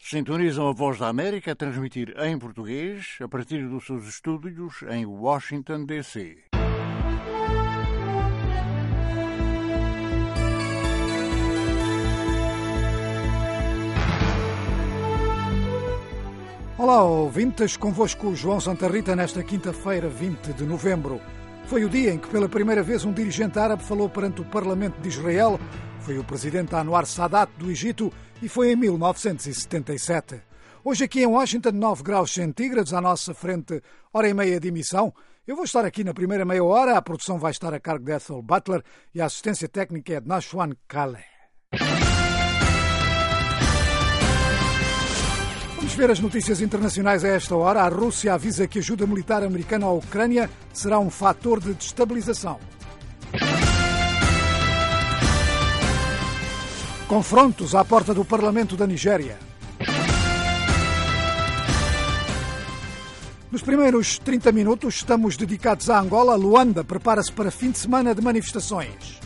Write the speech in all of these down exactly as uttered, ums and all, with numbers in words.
Sintonizam a Voz da América a transmitir em português a partir dos seus estúdios em Washington, D C Olá, ouvintes, convosco João Santa Rita nesta quinta-feira, vinte de novembro. Foi o dia em que pela primeira vez um dirigente árabe falou perante o Parlamento de Israel. Foi o presidente Anwar Sadat do Egito e foi em mil novecentos e setenta e sete. Hoje aqui em Washington, nove graus centígrados, à nossa frente, hora e meia de emissão. Eu vou estar aqui na primeira meia hora, a produção vai estar a cargo de Ethel Butler e a assistência técnica é de Nashwan Kale. Vamos ver as notícias internacionais a esta hora. A Rússia avisa que a ajuda militar americana à Ucrânia será um fator de destabilização. Confrontos à porta do Parlamento da Nigéria. Nos primeiros trinta minutos estamos dedicados a Angola. Luanda prepara-se para fim de semana de manifestações.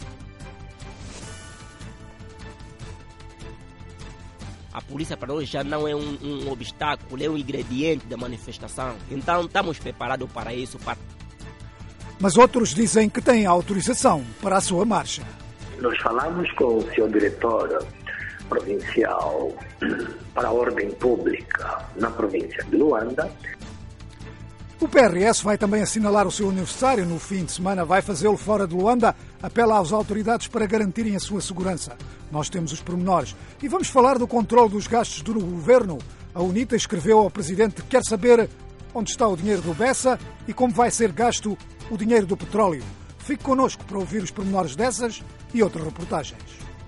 A polícia para nós já não é um, um obstáculo, é um ingrediente da manifestação. Então estamos preparados para isso. Para... Mas outros dizem que têm autorização para a sua marcha. Nós falamos com o seu diretor provincial para a ordem pública na província de Luanda. O P R S vai também assinalar o seu aniversário no fim de semana. Vai fazê-lo fora de Luanda. Apela às autoridades para garantirem a sua segurança. Nós temos os pormenores. E vamos falar do controle dos gastos do governo. A UNITA escreveu ao Presidente que quer saber onde está o dinheiro do Bessa e como vai ser gasto o dinheiro do petróleo. Fique connosco para ouvir os pormenores dessas e outras reportagens.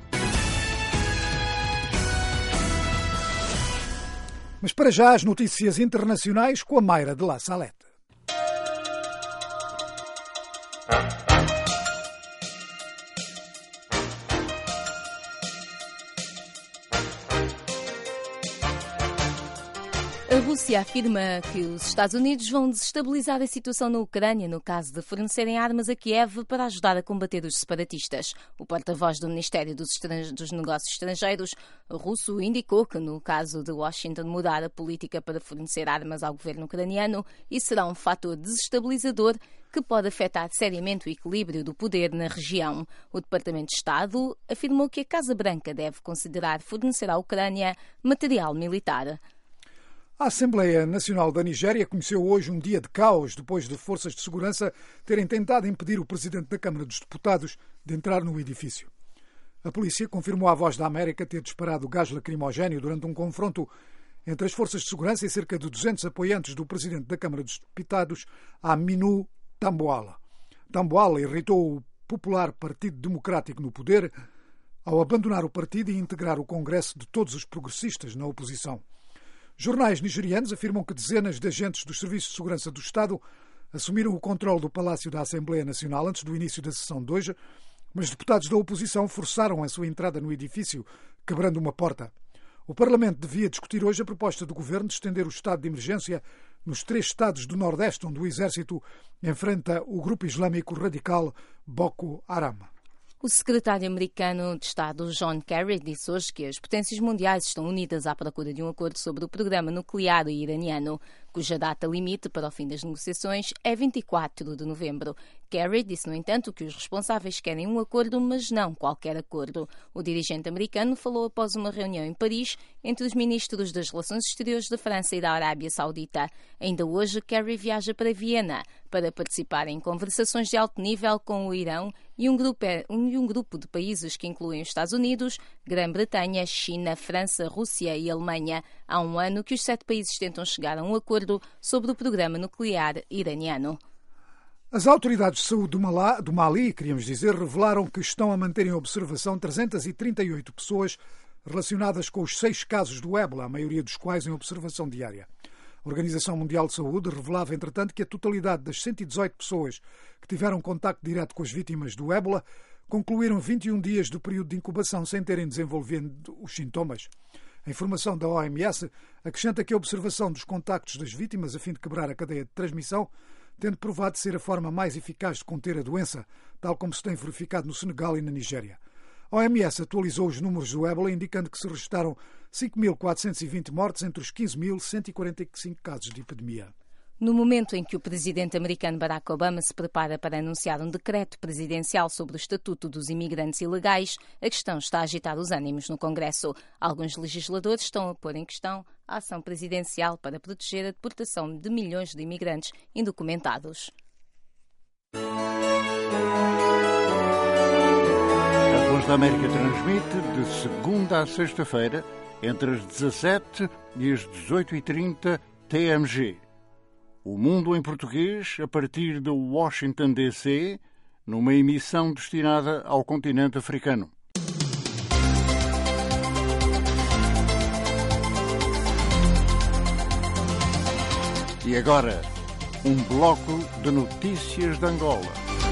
Mas para já as notícias internacionais com a Mayra de La Salette. A Rússia afirma que os Estados Unidos vão desestabilizar a situação na Ucrânia no caso de fornecerem armas a Kiev para ajudar a combater os separatistas. O porta-voz do Ministério dos, Estran... dos Negócios Estrangeiros russo indicou que, no caso de Washington mudar a política para fornecer armas ao governo ucraniano, isso será um fator desestabilizador que pode afetar seriamente o equilíbrio do poder na região. O Departamento de Estado afirmou que a Casa Branca deve considerar fornecer à Ucrânia material militar. A Assembleia Nacional da Nigéria conheceu hoje um dia de caos depois de forças de segurança terem tentado impedir o presidente da Câmara dos Deputados de entrar no edifício. A polícia confirmou à Voz da América ter disparado gás lacrimogéneo durante um confronto entre as forças de segurança e cerca de duzentos apoiantes do presidente da Câmara dos Deputados, Aminu Tambuwal. Tambuwal irritou o popular Partido Democrático no poder ao abandonar o partido e integrar o Congresso de todos os progressistas na oposição. Jornais nigerianos afirmam que dezenas de agentes dos Serviços de Segurança do Estado assumiram o controle do Palácio da Assembleia Nacional antes do início da sessão de hoje, mas deputados da oposição forçaram a sua entrada no edifício, quebrando uma porta. O Parlamento devia discutir hoje a proposta do Governo de estender o estado de emergência nos três estados do Nordeste, onde o Exército enfrenta o grupo islâmico radical Boko Haram. O secretário americano de Estado John Kerry disse hoje que as potências mundiais estão unidas à procura de um acordo sobre o programa nuclear iraniano, cuja data limite para o fim das negociações é vinte e quatro de novembro. Kerry disse, no entanto, que os responsáveis querem um acordo, mas não qualquer acordo. O dirigente americano falou após uma reunião em Paris entre os ministros das Relações Exteriores da França e da Arábia Saudita. Ainda hoje, Kerry viaja para Viena para participar em conversações de alto nível com o Irão e um grupo, um, um grupo de países que incluem os Estados Unidos, Grã-Bretanha, China, França, Rússia e Alemanha. Há um ano que os sete países tentam chegar a um acordo sobre o programa nuclear iraniano. As autoridades de saúde do, Malá, do Mali, queríamos dizer, revelaram que estão a manter em observação trezentas e trinta e oito pessoas relacionadas com os seis casos do ébola, a maioria dos quais em observação diária. A Organização Mundial de Saúde revelava, entretanto, que a totalidade das cento e dezoito pessoas que tiveram contacto direto com as vítimas do ébola concluíram vinte e um dias do período de incubação sem terem desenvolvido os sintomas. A informação da O M S acrescenta que a observação dos contactos das vítimas a fim de quebrar a cadeia de transmissão tendo provado ser a forma mais eficaz de conter a doença, tal como se tem verificado no Senegal e na Nigéria. A O M S atualizou os números do ébola, indicando que se registaram cinco mil quatrocentos e vinte mortes entre os quinze mil cento e quarenta e cinco casos de epidemia. No momento em que o presidente americano Barack Obama se prepara para anunciar um decreto presidencial sobre o estatuto dos imigrantes ilegais, a questão está a agitar os ânimos no Congresso. Alguns legisladores estão a pôr em questão a ação presidencial para proteger a deportação de milhões de imigrantes indocumentados. A Voz da América transmite de segunda a sexta-feira, entre as dezassete e as dezoito e trinta T M G. O Mundo em Português, a partir de Washington, D C, numa emissão destinada ao continente africano. E agora, um bloco de notícias de Angola.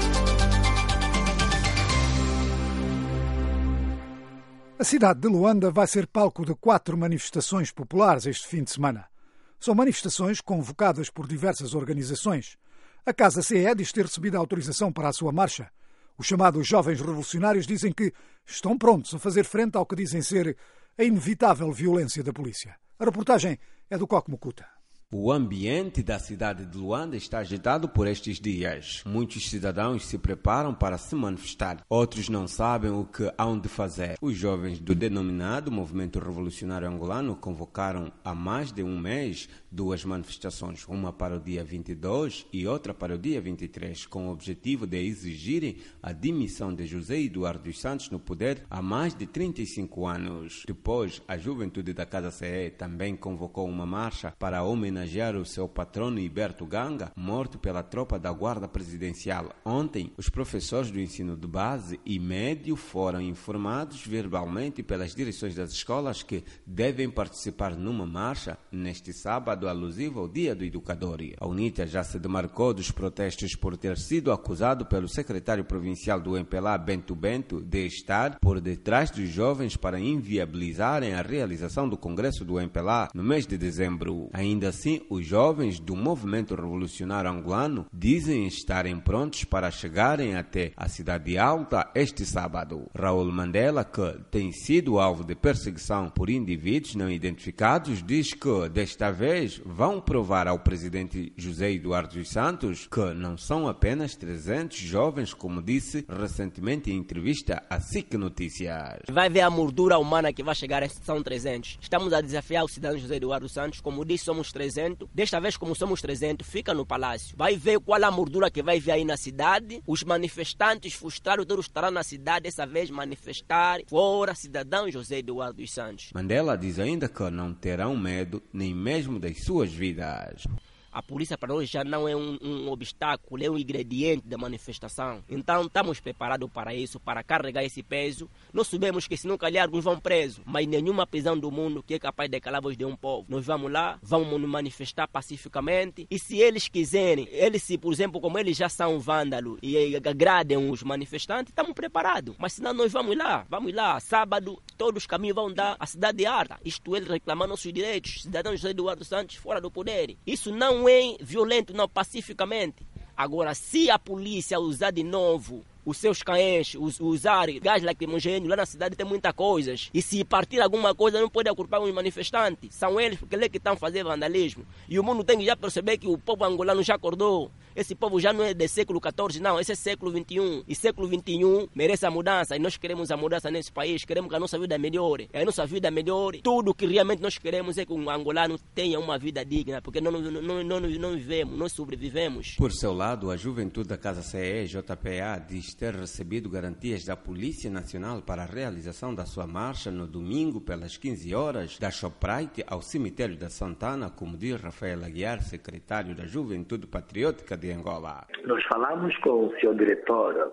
A cidade de Luanda vai ser palco de quatro manifestações populares este fim de semana. São manifestações convocadas por diversas organizações. A Casa C E diz ter recebido a autorização para a sua marcha. Os chamados Jovens Revolucionários dizem que estão prontos a fazer frente ao que dizem ser a inevitável violência da polícia. A reportagem é do Coque Mucuta. O ambiente da cidade de Luanda está agitado por estes dias. Muitos cidadãos se preparam para se manifestar. Outros não sabem o que hão de fazer. Os jovens do denominado Movimento Revolucionário Angolano convocaram há mais de um mês duas manifestações, uma para o dia vinte e dois e outra para o dia vinte e três, com o objetivo de exigirem a demissão de José Eduardo dos Santos no poder há mais de trinta e cinco anos. Depois, a juventude da Casa C E também convocou uma marcha para homenagear homenagear o seu patrono Iberto Ganga, morto pela tropa da Guarda Presidencial. Ontem, os professores do ensino de base e médio foram informados verbalmente pelas direções das escolas que devem participar numa marcha neste sábado alusivo ao Dia do Educador. A UNITA já se demarcou dos protestos por ter sido acusado pelo secretário provincial do M P L A, Bento Bento, de estar por detrás dos jovens para inviabilizarem a realização do Congresso do M P L A no mês de dezembro. Ainda assim, os jovens do Movimento Revolucionário Angolano dizem estarem prontos para chegarem até a Cidade Alta este sábado. Raul Mandela, que tem sido alvo de perseguição por indivíduos não identificados, diz que desta vez vão provar ao presidente José Eduardo dos Santos que não são apenas trezentos jovens, como disse recentemente em entrevista à S I C Notícias. Vai ver a moldura humana que vai chegar, são trezentos. Estamos a desafiar o cidadão José Eduardo dos Santos, como disse, somos trezentos. Desta vez, como somos trezentos, fica no palácio. Vai ver qual a moldura que vai vir aí na cidade. Os manifestantes frustrados todos estarão na cidade, dessa vez manifestar fora cidadão José Eduardo dos Santos. Mandela diz ainda que não terão medo nem mesmo das suas vidas. A polícia para nós já não é um, um obstáculo, é um ingrediente da manifestação. Então estamos preparados para isso, para carregar esse peso. Nós sabemos que se não calhar alguns vão presos, mas nenhuma prisão do mundo que é capaz de calar a voz de um povo. Nós vamos lá, vamos nos manifestar pacificamente e se eles quiserem, eles se, por exemplo, como eles já são vândalos e agradem os manifestantes, estamos preparados. Mas senão nós vamos lá, vamos lá, sábado todos os caminhos vão dar a cidade de Arta. Isto é, reclamar nossos direitos, cidadão José Eduardo Santos fora do poder. Isso não é violento, não, pacificamente. Agora, se a polícia usar de novo os seus cães, us, usar gás lacrimogêneo, lá na cidade tem muitas coisas. E se partir alguma coisa, não pode culpar os manifestantes. São eles porque eles que estão fazendo vandalismo. E o mundo tem que já perceber que o povo angolano já acordou. Esse povo já não é do século quatorze, não. Esse é século vinte e um. E século vinte e um merece a mudança. E nós queremos a mudança nesse país. Queremos que a nossa vida melhore. E a nossa vida melhore. Tudo que realmente nós queremos é que o angolano tenha uma vida digna. Porque não, não, não, não, não vivemos, nós sobrevivemos. Por seu lado, a juventude da Casa C E, J P A, diz ter recebido garantias da Polícia Nacional para a realização da sua marcha no domingo pelas quinze horas da Shoprite ao cemitério da Santana, como diz Rafael Aguiar, secretário da Juventude Patriótica de Angola. Nós falamos com o seu diretor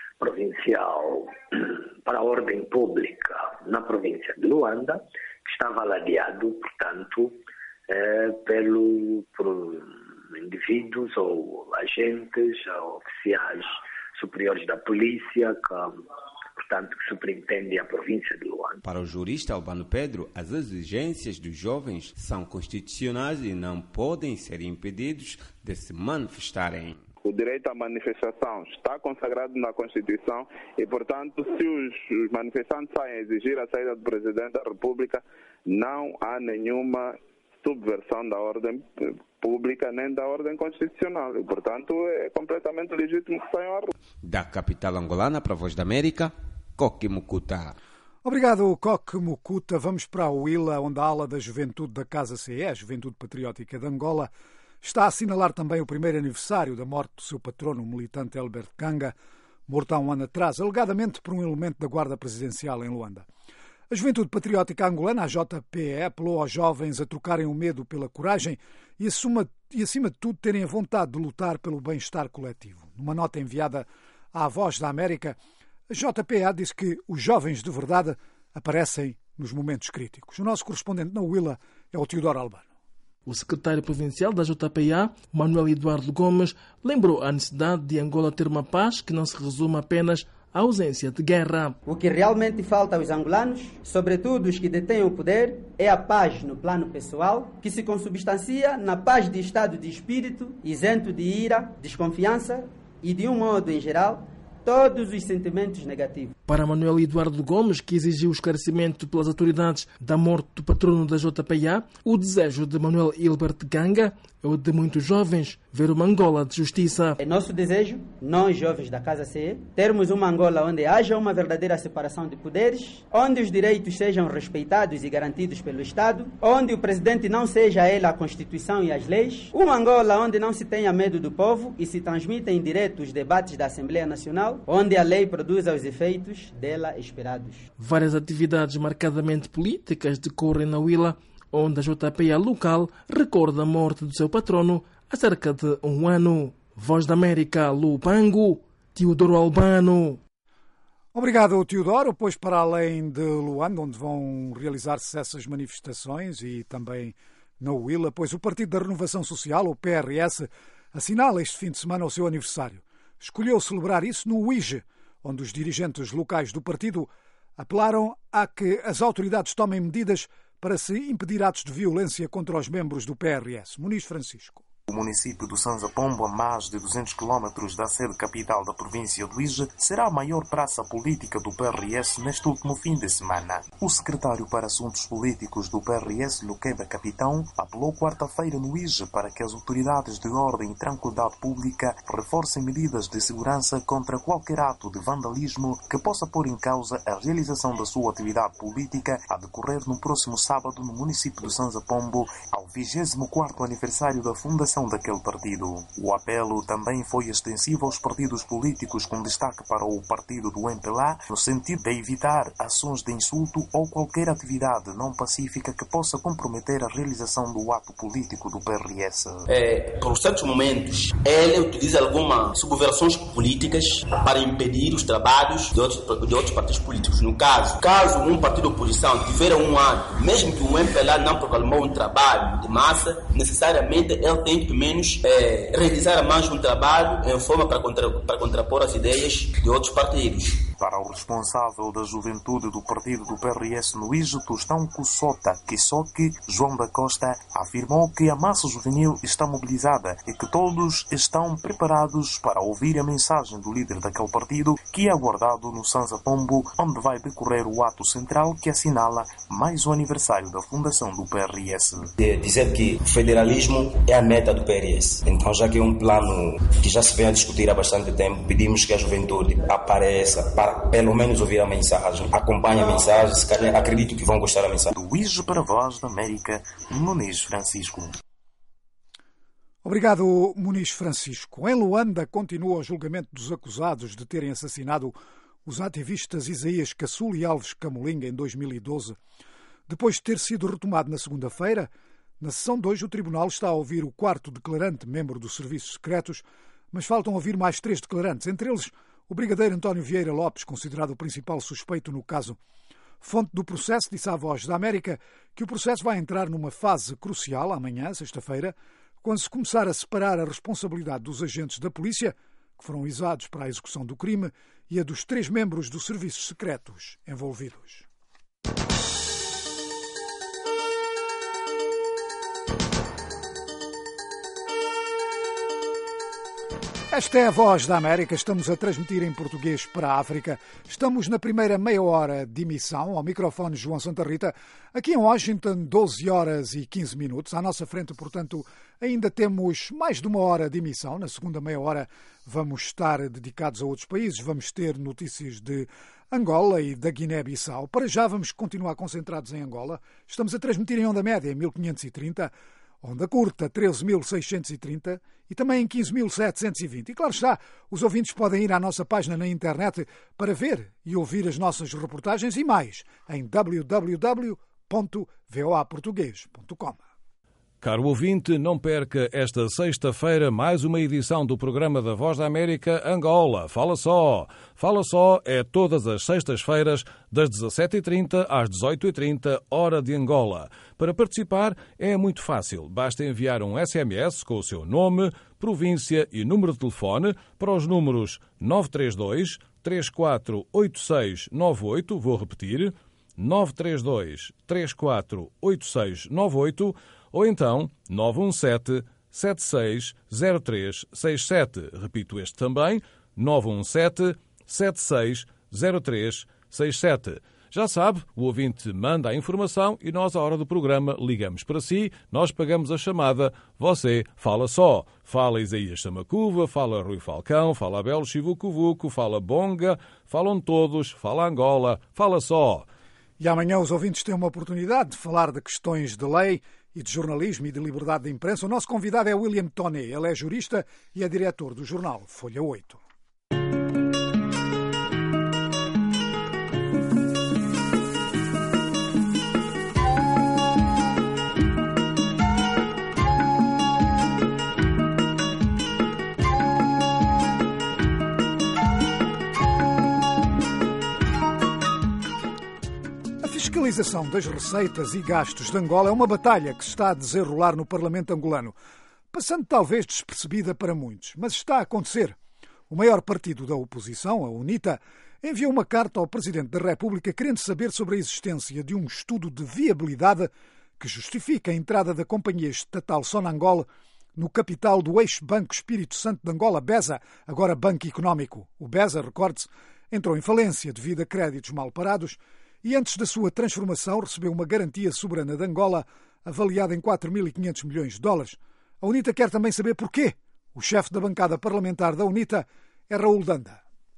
provincial para a ordem pública na província de Luanda, que estava ladeado, portanto, eh, pelo, por indivíduos ou agentes ou oficiais superiores da polícia, que, portanto, que superintendem a província de Luanda. Para o jurista Albano Pedro, as exigências dos jovens são constitucionais e não podem ser impedidos de se manifestarem. O direito à manifestação está consagrado na Constituição e, portanto, se os, os manifestantes saem a exigir a saída do Presidente da República, não há nenhuma subversão da ordem pública nem da ordem constitucional. E, portanto, é completamente legítimo que saiam à rua. Da capital angolana para a Voz da América, Coque Mucuta. Obrigado, Coque Mucuta. Vamos para a Huila, onde a ala da Juventude da Casa C E, a Juventude Patriótica de Angola, está a assinalar também o primeiro aniversário da morte do seu patrono, o militante Elbert Ganga, morto há um ano atrás, alegadamente por um elemento da Guarda Presidencial em Luanda. A Juventude Patriótica Angolana, a J P E, apelou aos jovens a trocarem o medo pela coragem e, assuma, e, acima de tudo, terem a vontade de lutar pelo bem-estar coletivo. Numa nota enviada à Voz da América, a J P E diz que os jovens de verdade aparecem nos momentos críticos. O nosso correspondente na Huila é o Teodoro Albano. O secretário provincial da J P A, Manuel Eduardo Gomes, lembrou a necessidade de Angola ter uma paz que não se resume apenas à ausência de guerra. O que realmente falta aos angolanos, sobretudo os que detêm o poder, é a paz no plano pessoal, que se consubstancia na paz de estado de espírito, isento de ira, desconfiança e, de um modo em geral, todos os sentimentos negativos. Para Manuel Eduardo Gomes, que exigiu o esclarecimento pelas autoridades da morte do patrono da J P A, o desejo de Manuel Elbert Ganga é o de muitos jovens ver uma Angola de justiça. É nosso desejo, nós jovens da Casa C E, termos uma Angola onde haja uma verdadeira separação de poderes, onde os direitos sejam respeitados e garantidos pelo Estado, onde o presidente não seja ele a Constituição e as leis, uma Angola onde não se tenha medo do povo e se transmitem em direto os debates da Assembleia Nacional, onde a lei produza os efeitos dela esperados. Várias atividades marcadamente políticas decorrem na Huila, onde a J P A local recorda a morte do seu patrono há cerca de um ano. Voz da América, Lubango, Teodoro Albano. Obrigado, Teodoro. Pois, para além de Luanda, onde vão realizar-se essas manifestações, e também na Huila, pois o Partido da Renovação Social, o P R S, assinala este fim de semana o seu aniversário. Escolheu celebrar isso no U I G E, onde os dirigentes locais do partido apelaram a que as autoridades tomem medidas para se impedir atos de violência contra os membros do P R S. Muniz Francisco. O município do Sanza Pombo, a mais de duzentos quilómetros da sede capital da província do Ije, será a maior praça política do P R S neste último fim de semana. O secretário para Assuntos Políticos do P R S, Luqueba Capitão, apelou quarta-feira no Ije para que as autoridades de ordem e tranquilidade pública reforcem medidas de segurança contra qualquer ato de vandalismo que possa pôr em causa a realização da sua atividade política a decorrer no próximo sábado no município do Sanza Pombo, ao vigésimo quarto aniversário da fundação daquele partido. O apelo também foi extensivo aos partidos políticos, com destaque para o partido do M P L A, no sentido de evitar ações de insulto ou qualquer atividade não pacífica que possa comprometer a realização do ato político do P R S. É, por certos momentos, ele utiliza algumas subversões políticas para impedir os trabalhos de outros, de outros partidos políticos. No caso, caso um partido de oposição tiver um ato, mesmo que o M P L A não proclamou um trabalho de massa, necessariamente ele tem que menos é, realizar mais um trabalho em forma para, contra, para contrapor as ideias de outros partidos. Para o responsável da juventude do partido do P R S no Ije, Tostão Kussota Kisoki, João da Costa, afirmou que a massa juvenil está mobilizada e que todos estão preparados para ouvir a mensagem do líder daquele partido, que é aguardado no Sanza Pombo, onde vai decorrer o ato central que assinala mais um aniversário da fundação do P R S. De dizer que o federalismo é a meta do P R S. Então, já que é um plano que já se vem a discutir há bastante tempo, pedimos que a juventude apareça para pelo menos ouvir a mensagem, acompanhe a mensagem, se calhar acredito que vão gostar da mensagem. Do Ije para a Voz da América, Muniz Francisco. Obrigado, Muniz Francisco. Em Luanda continua o julgamento dos acusados de terem assassinado os ativistas Isaías Caçul e Alves Camolinga em dois mil e doze. Depois de ter sido retomado na segunda-feira, na sessão de hoje o Tribunal está a ouvir o quarto declarante, membro dos Serviços Secretos, mas faltam ouvir mais três declarantes, entre eles o brigadeiro António Vieira Lopes, considerado o principal suspeito no caso. Fonte do processo disse à Voz da América que o processo vai entrar numa fase crucial amanhã, sexta-feira, quando se começar a separar a responsabilidade dos agentes da polícia, que foram izados para a execução do crime, e a dos três membros dos serviços secretos envolvidos. Esta é a Voz da América, estamos a transmitir em português para a África. Estamos na primeira meia hora de emissão, ao microfone João Santa Rita. Aqui em Washington, doze horas e quinze minutos. À nossa frente, portanto, ainda temos mais de uma hora de emissão. Na segunda meia hora vamos estar dedicados a outros países. Vamos ter notícias de Angola e da Guiné-Bissau. Para já vamos continuar concentrados em Angola. Estamos a transmitir em onda média em mil quinhentos e trinta. Onda curta, treze mil seiscentos e trinta e também em quinze mil setecentos e vinte. E claro está, os ouvintes podem ir à nossa página na internet para ver e ouvir as nossas reportagens e mais em w w w ponto voa português ponto com. Caro ouvinte, não perca esta sexta-feira mais uma edição do programa da Voz da América Angola. Fala só! Fala só é todas as sextas-feiras, das dezassete e trinta às dezoito e trinta, hora de Angola. Para participar é muito fácil. Basta enviar um S M S com o seu nome, província e número de telefone para os números nove três dois, três quatro oito seis nove oito, vou repetir, nove três dois, três quatro oito seis nove oito, ou então nove um sete, sete seis zero três seis sete. Repito este também, nove um sete, sete seis zero três seis sete. Já sabe, o ouvinte manda a informação e nós, à hora do programa, ligamos para si, nós pagamos a chamada, você fala só. Fala Isaías Samacuva, fala Rui Falcão, fala Abel Chivucovuco, fala Bonga, falam todos, fala Angola, fala só. E amanhã os ouvintes têm uma oportunidade de falar de questões de lei e de jornalismo e de liberdade de imprensa. O nosso convidado é William Toné. Ele é jurista e é diretor do jornal Folha oito. A fiscalização das receitas e gastos de Angola é uma batalha que se está a desenrolar no Parlamento angolano, passando talvez despercebida para muitos, mas está a acontecer. O maior partido da oposição, a UNITA, enviou uma carta ao Presidente da República querendo saber sobre a existência de um estudo de viabilidade que justifica a entrada da companhia estatal Sonangol no capital do ex-Banco Espírito Santo de Angola, BESA, agora Banco Económico. O BESA, recorde-se, entrou em falência devido a créditos mal parados e antes da sua transformação recebeu uma garantia soberana de Angola avaliada em quatro mil e quinhentos milhões de dólares. A UNITA quer também saber porquê. O chefe da bancada parlamentar da UNITA é Raul Danda.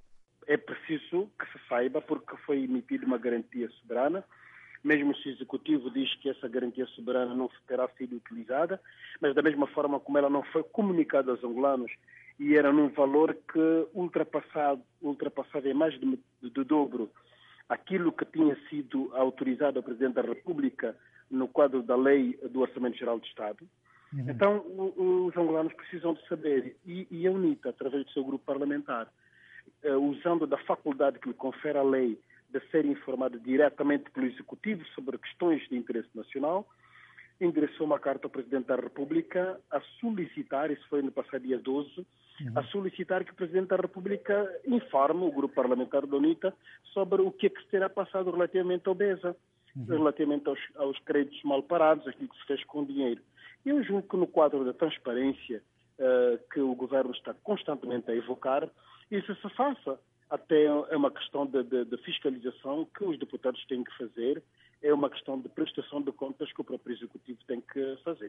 É preciso que se saiba porque foi emitida uma garantia soberana, mesmo se o Executivo diz que essa garantia soberana não terá sido utilizada, mas da mesma forma como ela não foi comunicada aos angolanos e era num valor que ultrapassado, ultrapassado em mais de, de dobro aquilo que tinha sido autorizado ao Presidente da República no quadro da lei do Orçamento Geral do Estado. Uhum. Então, o, os angolanos precisam de saber, e, e a UNITA, através do seu grupo parlamentar, uh, usando da faculdade que lhe confere a lei de ser informado diretamente pelo Executivo sobre questões de interesse nacional, endereçou uma carta ao Presidente da República a solicitar, isso foi no passado dia doze, uhum. a solicitar que o Presidente da República informe o grupo parlamentar da UNITA sobre o que é que se terá passado relativamente ao BESA, uhum. relativamente aos, aos créditos mal parados, aquilo que se fez com o dinheiro. Eu julgo que no quadro da transparência uh, que o Governo está constantemente a evocar, isso se faça. Até é uma questão de, de, de fiscalização que os deputados têm que fazer, é uma questão de prestação de contas que o próprio Executivo tem que fazer.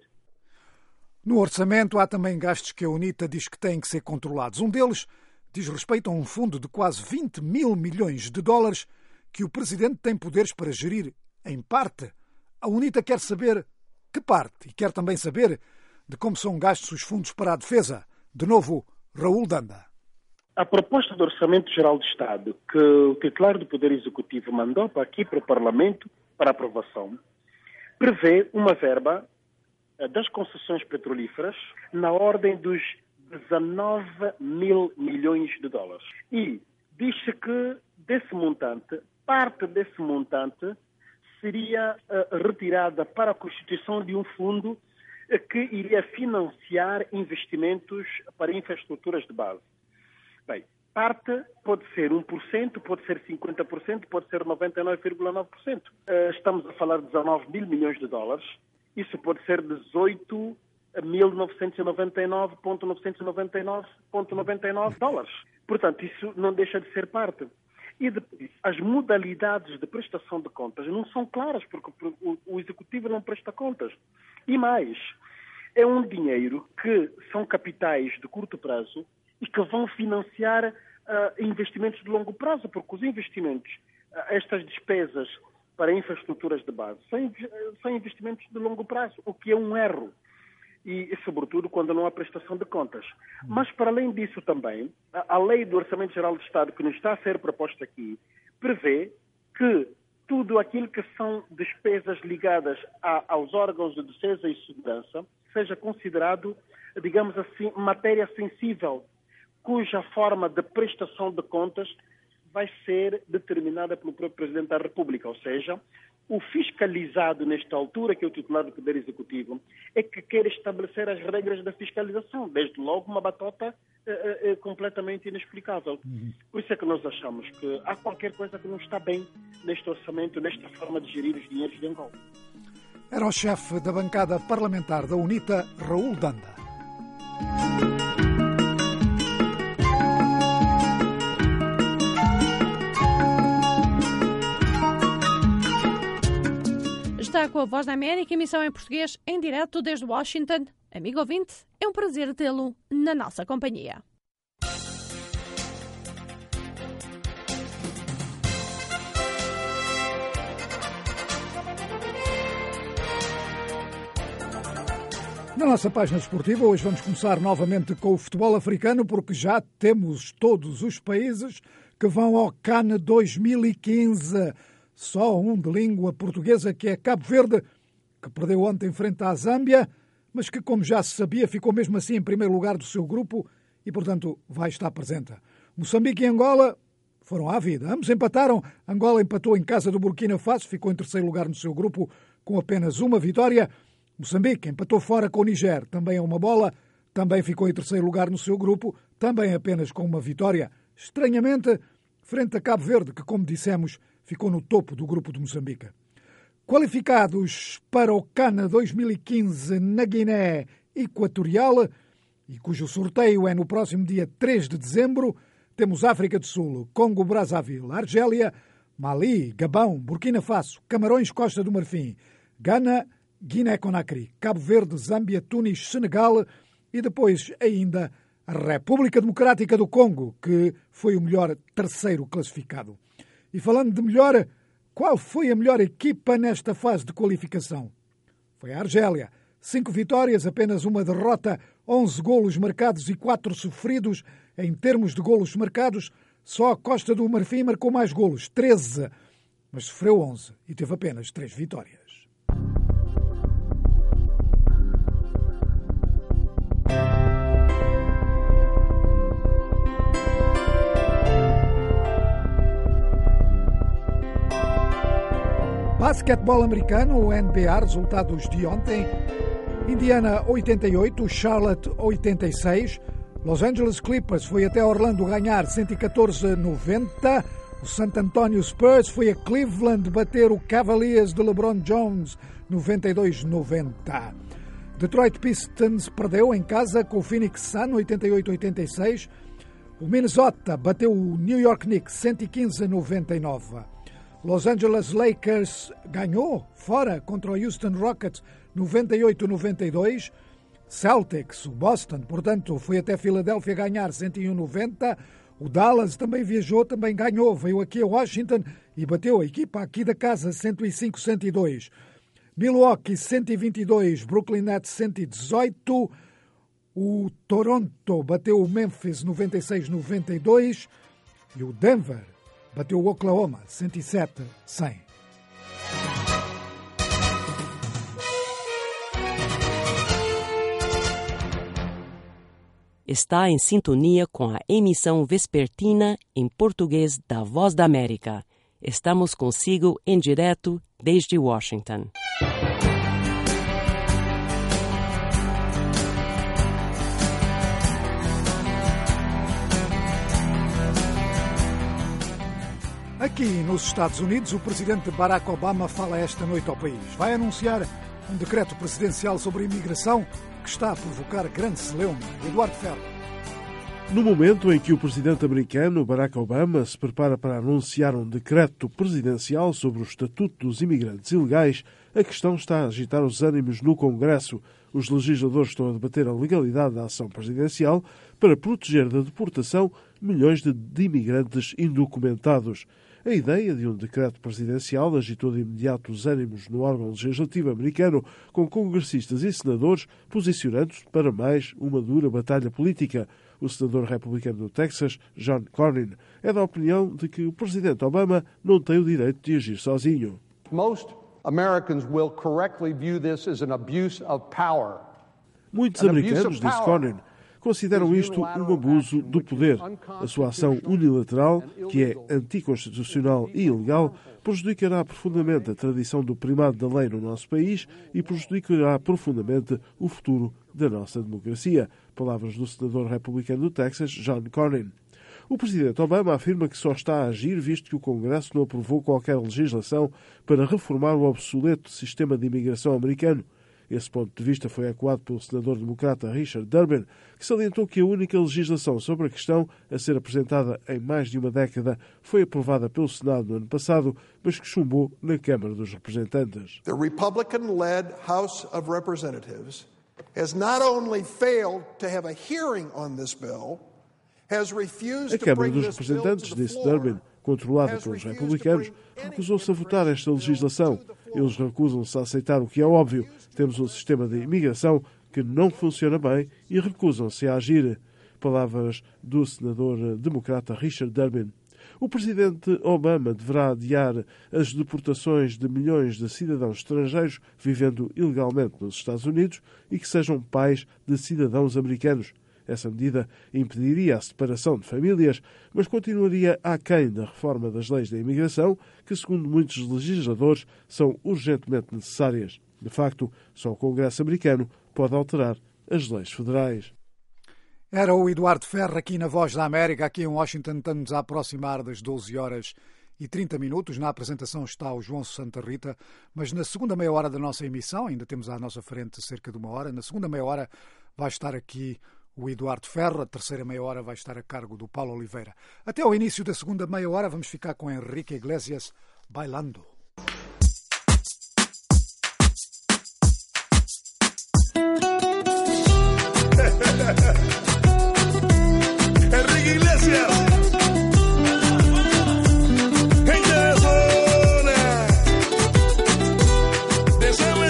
No orçamento há também gastos que a UNITA diz que têm que ser controlados. Um deles diz respeito a um fundo de quase vinte mil milhões de dólares que o Presidente tem poderes para gerir em parte. A UNITA quer saber que parte e quer também saber de como são gastos os fundos para a defesa. De novo, Raul Danda. A proposta do Orçamento Geral do Estado, que o titular do Poder Executivo mandou para aqui para o Parlamento para aprovação, prevê uma verba das concessões petrolíferas na ordem dos dezanove mil milhões de dólares. E diz-se que desse montante, parte desse montante seria uh, retirada para a constituição de um fundo uh, que iria financiar investimentos para infraestruturas de base. Bem, parte pode ser um por cento, pode ser cinquenta por cento, pode ser noventa e nove vírgula nove por cento. Uh, estamos a falar de dezanove mil milhões de dólares. Isso pode ser dezoito mil novecentos e noventa e nove vírgula novecentos e noventa e nove vírgula noventa e nove dólares. Portanto, isso não deixa de ser parte. E depois, as modalidades de prestação de contas não são claras, porque o Executivo não presta contas. E mais, é um dinheiro que são capitais de curto prazo e que vão financiar uh, investimentos de longo prazo, porque os investimentos, uh, estas despesas para infraestruturas de base, são, são investimentos de longo prazo, o que é um erro. E, e, sobretudo, quando não há prestação de contas. Mas, para além disso também, a, a lei do Orçamento Geral do Estado, que nos está a ser proposta aqui, prevê que tudo aquilo que são despesas ligadas a, aos órgãos de defesa e segurança seja considerado, digamos assim, matéria sensível, cuja forma de prestação de contas vai ser determinada pelo próprio Presidente da República, ou seja, o fiscalizado nesta altura, que é o titular do Poder Executivo, é que quer estabelecer as regras da fiscalização. Desde logo uma batota eh, eh, completamente inexplicável. Uhum. Por isso é que nós achamos que há qualquer coisa que não está bem neste orçamento, nesta forma de gerir os dinheiros de Angola. Era o chefe da bancada parlamentar da UNITA, Raul Danda. Está com a Voz da América, emissão em português, em direto desde Washington. Amigo ouvinte, é um prazer tê-lo na nossa companhia. Na nossa página desportiva, hoje vamos começar novamente com o futebol africano, porque já temos todos os países que vão ao CAN dois mil e quinze. Só um de língua portuguesa, que é Cabo Verde, que perdeu ontem frente à Zâmbia, mas que, como já se sabia, ficou mesmo assim em primeiro lugar do seu grupo e, portanto, vai estar presente. Moçambique e Angola foram à vida. Ambos empataram. Angola empatou em casa do Burkina Faso, ficou em terceiro lugar no seu grupo com apenas uma vitória. Moçambique empatou fora com o Niger, também a uma bola, também ficou em terceiro lugar no seu grupo, também apenas com uma vitória. Estranhamente, frente a Cabo Verde, que, como dissemos, ficou no topo do grupo de Moçambique. Qualificados para o CAN dois mil e quinze na Guiné Equatorial, e cujo sorteio é no próximo dia três de dezembro, temos África do Sul, Congo-Brazzaville, Argélia, Mali, Gabão, Burkina Faso, Camarões, Costa do Marfim, Gana, Guiné-Conakry, Cabo Verde, Zâmbia, Tunis, Senegal e depois ainda a República Democrática do Congo, que foi o melhor terceiro classificado. E falando de melhor, qual foi a melhor equipa nesta fase de qualificação? Foi a Argélia. Cinco vitórias, apenas uma derrota, onze golos marcados e quatro sofridos. Em termos de golos marcados, só a Costa do Marfim marcou mais golos, treze, mas sofreu onze e teve apenas três vitórias. Basquetebol americano, o N B A, resultados de ontem. Indiana oitenta e oito, Charlotte oitenta e seis. Los Angeles Clippers foi até Orlando ganhar cento e catorze a noventa. O San Antonio Spurs foi a Cleveland bater o Cavaliers de LeBron James noventa e dois a noventa. Detroit Pistons perdeu em casa com o Phoenix Sun oitenta e oito a oitenta e seis. O Minnesota bateu o New York Knicks cento e quinze a noventa e nove. Los Angeles Lakers ganhou fora contra o Houston Rockets noventa e oito a noventa e dois. Celtics, o Boston, portanto, foi até Filadélfia ganhar cento e um a noventa. O Dallas também viajou, também ganhou. Veio aqui a Washington e bateu a equipa aqui da casa cento e cinco a cento e dois. Milwaukee cento e vinte e dois, Brooklyn Nets cento e dezoito. O Toronto bateu o Memphis noventa e seis a noventa e dois. E o Denver bateu o Oklahoma cento e sete a cem. Está em sintonia com a emissão vespertina em português da Voz da América. Estamos consigo em direto desde Washington. Aqui nos Estados Unidos, o presidente Barack Obama fala esta noite ao país. Vai anunciar Um decreto presidencial sobre a imigração que está a provocar grande celeuma. Eduardo Ferro. No momento em que o presidente americano Barack Obama se prepara para anunciar um decreto presidencial sobre o estatuto dos imigrantes ilegais, a questão está a agitar os ânimos no Congresso. Os legisladores estão a debater a legalidade da ação presidencial para proteger da deportação milhões de, de imigrantes indocumentados. A ideia de um decreto presidencial agitou de imediato os ânimos no órgão legislativo americano, com congressistas e senadores posicionando-se para mais uma dura batalha política. O senador republicano do Texas, John Cornyn, é da opinião de que o presidente Obama não tem o direito de agir sozinho. Most Americans will correctly view this as an abuse of power. Muitos americanos, disse Cornyn, consideram isto um abuso do poder. A sua ação unilateral, que é anticonstitucional e ilegal, prejudicará profundamente a tradição do primado da lei no nosso país e prejudicará profundamente o futuro da nossa democracia. Palavras do senador republicano do Texas, John Cornyn. O presidente Obama afirma que só está a agir visto que o Congresso não aprovou qualquer legislação para reformar o obsoleto sistema de imigração americano. Esse ponto de vista foi ecoado pelo senador democrata Richard Durbin, que salientou que a única legislação sobre a questão a ser apresentada em mais de uma década foi aprovada pelo Senado no ano passado, mas que chumbou na Câmara dos Representantes. The Republican-led House of Representatives has not only failed to have a hearing on this bill, has refused a to Câmara bring dos this bill Representantes, to the disse floor. Durbin, controlada pelos republicanos, recusou-se a votar esta legislação. Eles recusam-se a aceitar o que é óbvio. Temos um sistema de imigração que não funciona bem e recusam-se a agir. Palavras do senador democrata Richard Durbin. O presidente Obama deverá adiar as deportações de milhões de cidadãos estrangeiros vivendo ilegalmente nos Estados Unidos e que sejam pais de cidadãos americanos. Essa medida impediria a separação de famílias, mas continuaria aquém da reforma das leis da imigração, que, segundo muitos legisladores, são urgentemente necessárias. De facto, só o Congresso americano pode alterar as leis federais. Era o Eduardo Ferro aqui na Voz da América, aqui em Washington. Estamos a aproximar das doze horas e trinta minutos. Na apresentação está o João Santa Rita, mas na segunda meia hora da nossa emissão, ainda temos à nossa frente cerca de uma hora, na segunda meia hora vai estar aqui o Eduardo Ferro, a terceira meia hora vai estar a cargo do Paulo Oliveira. Até ao início da segunda meia hora vamos ficar com Enrique Iglesias, Bailando. Enrique Iglesias. Gente de zona. Déjame.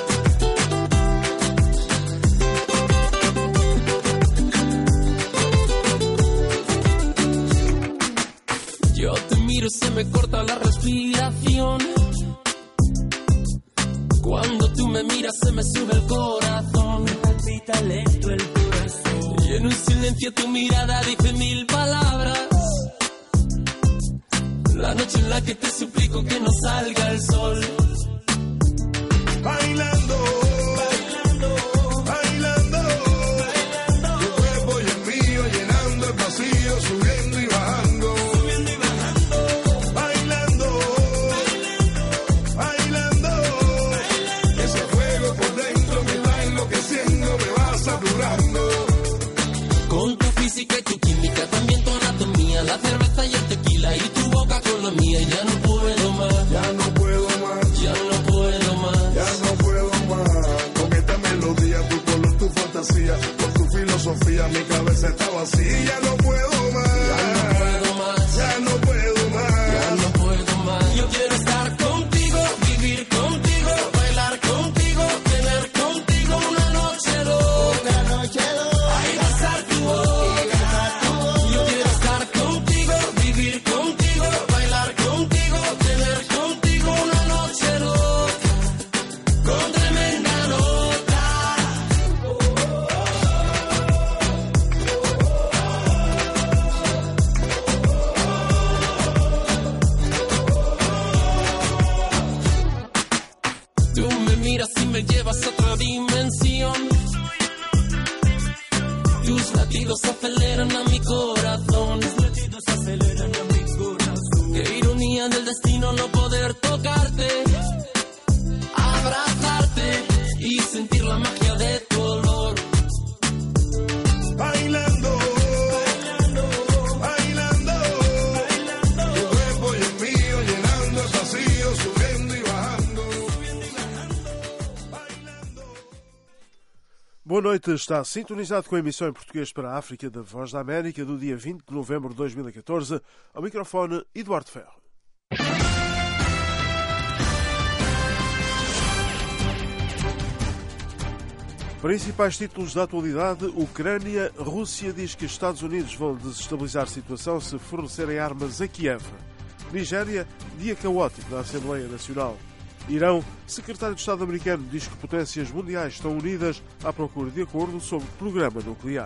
Yo te miro, se me corta la respiración. Cuando tú me miras, se me sube el corazón. Me palpita lento el corazón. Y en un silencio tu mirada dice mil palabras. La noche en la que te suplico que no salga el sol. Bailando. Bailando. Bailando. Bailando. Tu cuerpo y el mío llenando el vacío, subiendo y bajando. Subiendo y bajando. Bailando. Bailando. Bailando. Bailando. Ese fuego por dentro me va enloqueciendo, me va saturando. Con tu física y tu química, también tu anatomía, la cerveza y el tequila y tu boca con la mía. Ya no puedo más. Ya no puedo más. Ya no puedo más. Ya no puedo más. Con esta melodía, tu color, tu fantasía, con tu filosofía, mi cabeza está vacía. Ya no puedo más. Ya no puedo más. Ya no puedo más. Ya no puedo más. Yo quiero estar contigo, vivir contigo, bailar contigo, tener contigo una noche loca. Una noche loca. Ay, besar tu boca. Yo quiero estar contigo, vivir contigo, bailar contigo, tener contigo una noche loca. Con tremenda nota. Tú me miras y me llevas a otra dimensión. Tus latidos aceleran a mi corazón. Tus latidos aceleran a mi corazón. Qué ironía del destino no poder tocarte, abrazarte. Boa noite, está sintonizado com a emissão em português para a África da Voz da América do dia vinte de novembro de dois mil e catorze. Ao microfone, Eduardo Ferro. Principais títulos da atualidade: Ucrânia. Rússia diz que Estados Unidos vão desestabilizar a situação se fornecerem armas a Kiev. Nigéria, dia caótico da Assembleia Nacional. Irão, secretário de Estado americano diz que potências mundiais estão unidas à procura de acordo sobre o programa nuclear.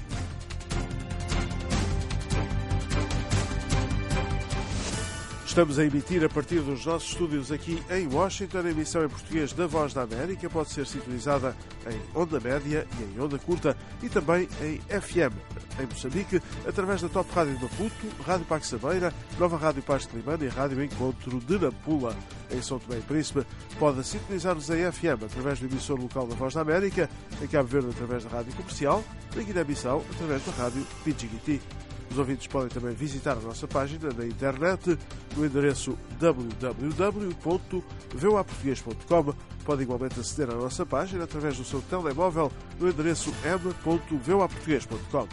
Estamos a emitir a partir dos nossos estúdios aqui em Washington. A emissão em português da Voz da América pode ser sintonizada em onda média e em onda curta e também em F M em Moçambique, através da Top Rádio de Maputo, Rádio Pax Sabeira, Nova Rádio Paz de Limana e Rádio Encontro de Nampula. Em São Tomé e Príncipe, pode sintonizar-nos em F M através do emissor local da Voz da América, em Cabo Verde através da Rádio Comercial, na Guiné-Bissau através da Rádio Pidjigiti. Os ouvintes podem também visitar a nossa página na internet no endereço w w w ponto v o a português ponto com. Pode igualmente aceder à nossa página através do seu telemóvel no endereço m ponto v o a português ponto com.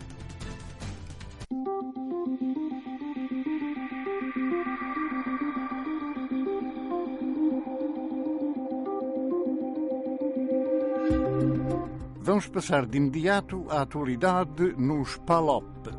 Vamos passar de imediato à atualidade nos P A L O P.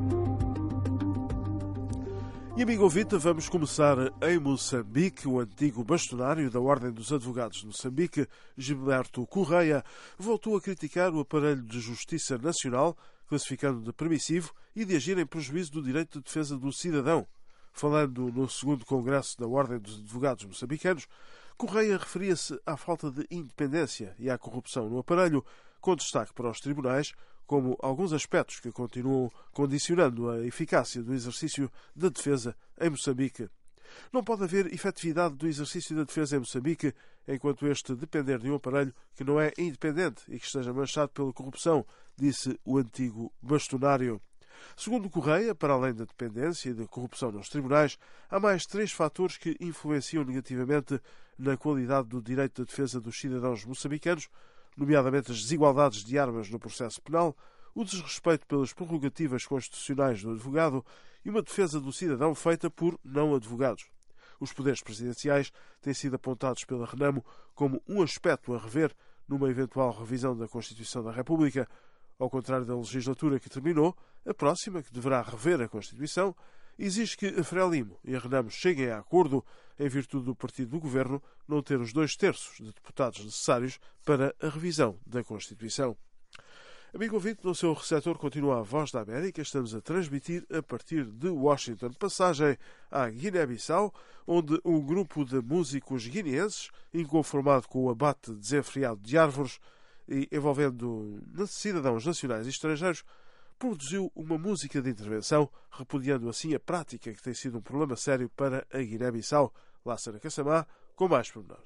E, amigo ouvinte, vamos começar em Moçambique. O antigo bastonário da Ordem dos Advogados de Moçambique, Gilberto Correia, voltou a criticar o aparelho de justiça nacional, classificando de permissivo e de agir em prejuízo do direito de defesa do cidadão. Falando no segundo Congresso da Ordem dos Advogados moçambicanos, Correia referia-se à falta de independência e à corrupção no aparelho, com destaque para os tribunais, como alguns aspectos que continuam condicionando a eficácia do exercício da defesa em Moçambique. Não pode haver efetividade do exercício da defesa em Moçambique enquanto este depender de um aparelho que não é independente e que esteja manchado pela corrupção, disse o antigo bastonário. Segundo Correia, para além da dependência e da corrupção nos tribunais, há mais três fatores que influenciam negativamente na qualidade do direito de defesa dos cidadãos moçambicanos, nomeadamente as desigualdades de armas no processo penal, o desrespeito pelas prerrogativas constitucionais do advogado e uma defesa do cidadão feita por não advogados. Os poderes presidenciais têm sido apontados pela Renamo como um aspecto a rever numa eventual revisão da Constituição da República. Ao contrário da legislatura que terminou, a próxima, que deverá rever a Constituição, exige que a Frelimo e a Renamo cheguem a acordo em virtude do partido do governo não ter os dois terços de deputados necessários para a revisão da Constituição. Amigo ouvinte, no seu receptor continua a Voz da América. Estamos a transmitir a partir de Washington. Passagem à Guiné-Bissau, onde um grupo de músicos guineenses, inconformado com o abate desenfreado de árvores e envolvendo cidadãos nacionais e estrangeiros, produziu uma música de intervenção, repudiando assim a prática que tem sido um problema sério para a Guiné-Bissau. Lázaro Kassamá, com mais pormenores.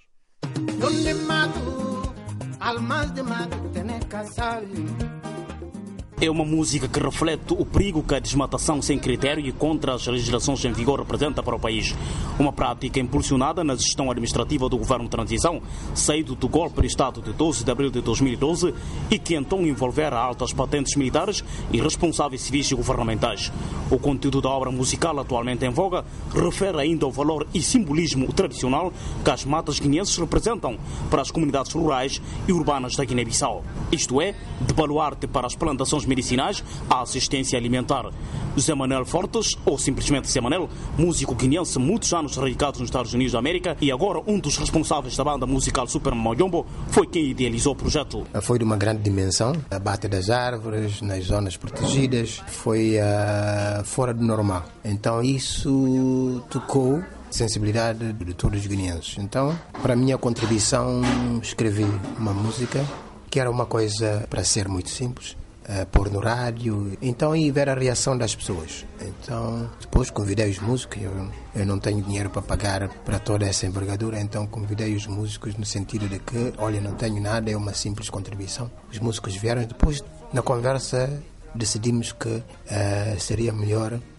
É uma música que reflete o perigo que a desmatação sem critério e contra as legislações em vigor representa para o país. Uma prática impulsionada na gestão administrativa do governo de transição, saído do golpe de Estado de doze de abril de dois mil e doze e que então envolvera altas patentes militares e responsáveis civis e governamentais. O conteúdo da obra musical atualmente em voga refere ainda ao valor e simbolismo tradicional que as matas guineenses representam para as comunidades rurais e urbanas da Guiné-Bissau. Isto é, de baluarte para as plantações medicinais à assistência alimentar. Zé Manuel Fortes, ou simplesmente Zé Manuel, músico guineense muitos anos radicado nos Estados Unidos da América e agora um dos responsáveis da banda musical Super Moyombo, foi quem idealizou o projeto. Foi de uma grande dimensão, abate das árvores, nas zonas protegidas, foi uh, fora do normal. Então isso tocou a sensibilidade de todos os guineenses. Então, para a minha contribuição, escrevi uma música que era uma coisa para ser muito simples, Uh, pôr no rádio, então e ver a reação das pessoas. Então depois convidei os músicos, eu, eu não tenho dinheiro para pagar para toda essa envergadura, então convidei os músicos no sentido de que, olha, não tenho nada, é uma simples contribuição. Os músicos vieram, depois na conversa decidimos que uh, seria melhor uh,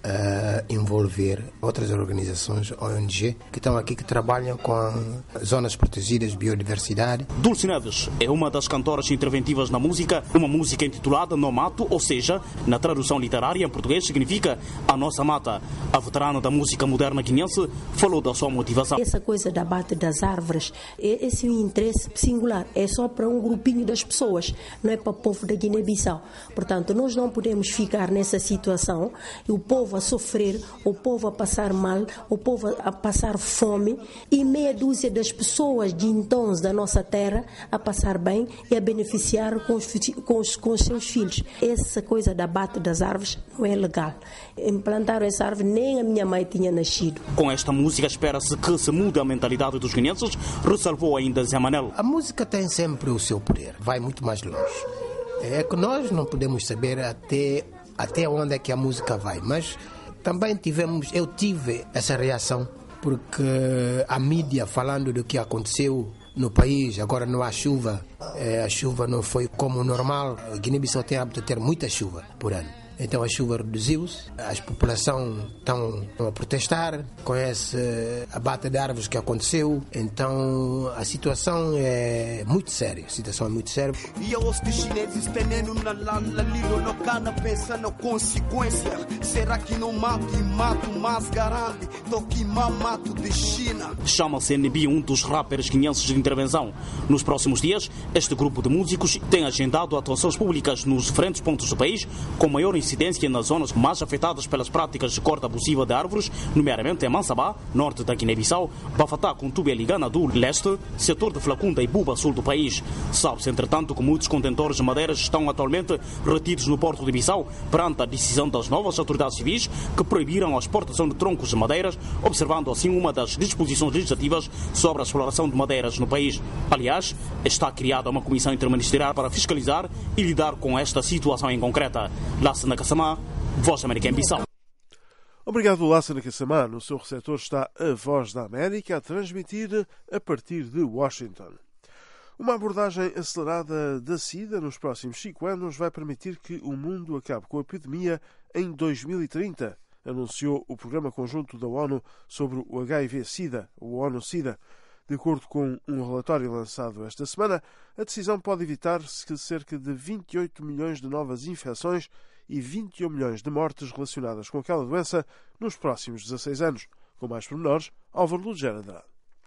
uh, envolver outras organizações O N G que estão aqui, que trabalham com zonas protegidas, biodiversidade. Dulce Neves é uma das cantoras interventivas na música, uma música intitulada No Mato, ou seja, na tradução literária em português significa A Nossa Mata. A veterana da música moderna guinense falou da sua motivação. Essa coisa da abate das árvores, esse é um interesse singular, é só para um grupinho das pessoas, não é para o povo da Guiné-Bissau. Portanto, nós não podemos ficar nessa situação, e o povo a sofrer, o povo a passar mal, o povo a passar fome, e meia dúzia das pessoas de intons da nossa terra a passar bem e a beneficiar com os, com os, com os seus filhos. Essa coisa da abate das árvores não é legal. Implantaram essa árvore, nem a minha mãe tinha nascido. Com esta música espera-se que se mude a mentalidade dos guineenses, ressalvou ainda Zé Manel. A música tem sempre o seu poder, vai muito mais longe. É que nós não podemos saber até, até onde é que a música vai, mas também tivemos, eu tive essa reação, porque a mídia falando do que aconteceu no país, agora não há chuva, a chuva não foi como normal. A Guiné-Bissau tem hábito de ter muita chuva por ano. Então a chuva reduziu-se, a população estão a protestar com esse abate de árvores que aconteceu. Então a situação é muito séria, a situação é muito séria. E os chineses tenendo na lilo no cana pensando consequência. Será que não mato e mato mais grande do que mato de China? Chama-se N B, um dos rappers guineenses de intervenção. Nos próximos dias, este grupo de músicos tem agendado atuações públicas nos diferentes pontos do país, com maior incidência nas zonas mais afetadas pelas práticas de corte abusiva de árvores, nomeadamente em Mansabá, norte da Guiné-Bissau, Bafatá, Kuntube e Ligana do leste, setor de Flacunda e Buba, sul do país. Sabe-se, entretanto, que muitos contentores de madeiras estão atualmente retidos no porto de Bissau perante a decisão das novas autoridades civis que proibiram a exportação de troncos de madeiras, observando assim uma das disposições legislativas sobre a exploração de madeiras no país. Aliás, está criada uma comissão interministerial para fiscalizar e lidar com esta situação em concreta. Lá-se Kassamá, Voz da América em Bissau. Obrigado, Lassana Kassamá. No seu receptor está a Voz da América a transmitir a partir de Washington. Uma abordagem acelerada da SIDA nos próximos cinco anos vai permitir que o mundo acabe com a epidemia em dois mil e trinta, anunciou o Programa Conjunto da ONU sobre o H I V-SIDA, o ONU-SIDA. De acordo com um relatório lançado esta semana, a decisão pode evitar que cerca de vinte e oito milhões de novas infecções e vinte e um milhões de mortes relacionadas com aquela doença nos próximos dezasseis anos. Com mais pormenores, Álvaro Lugera Andrade.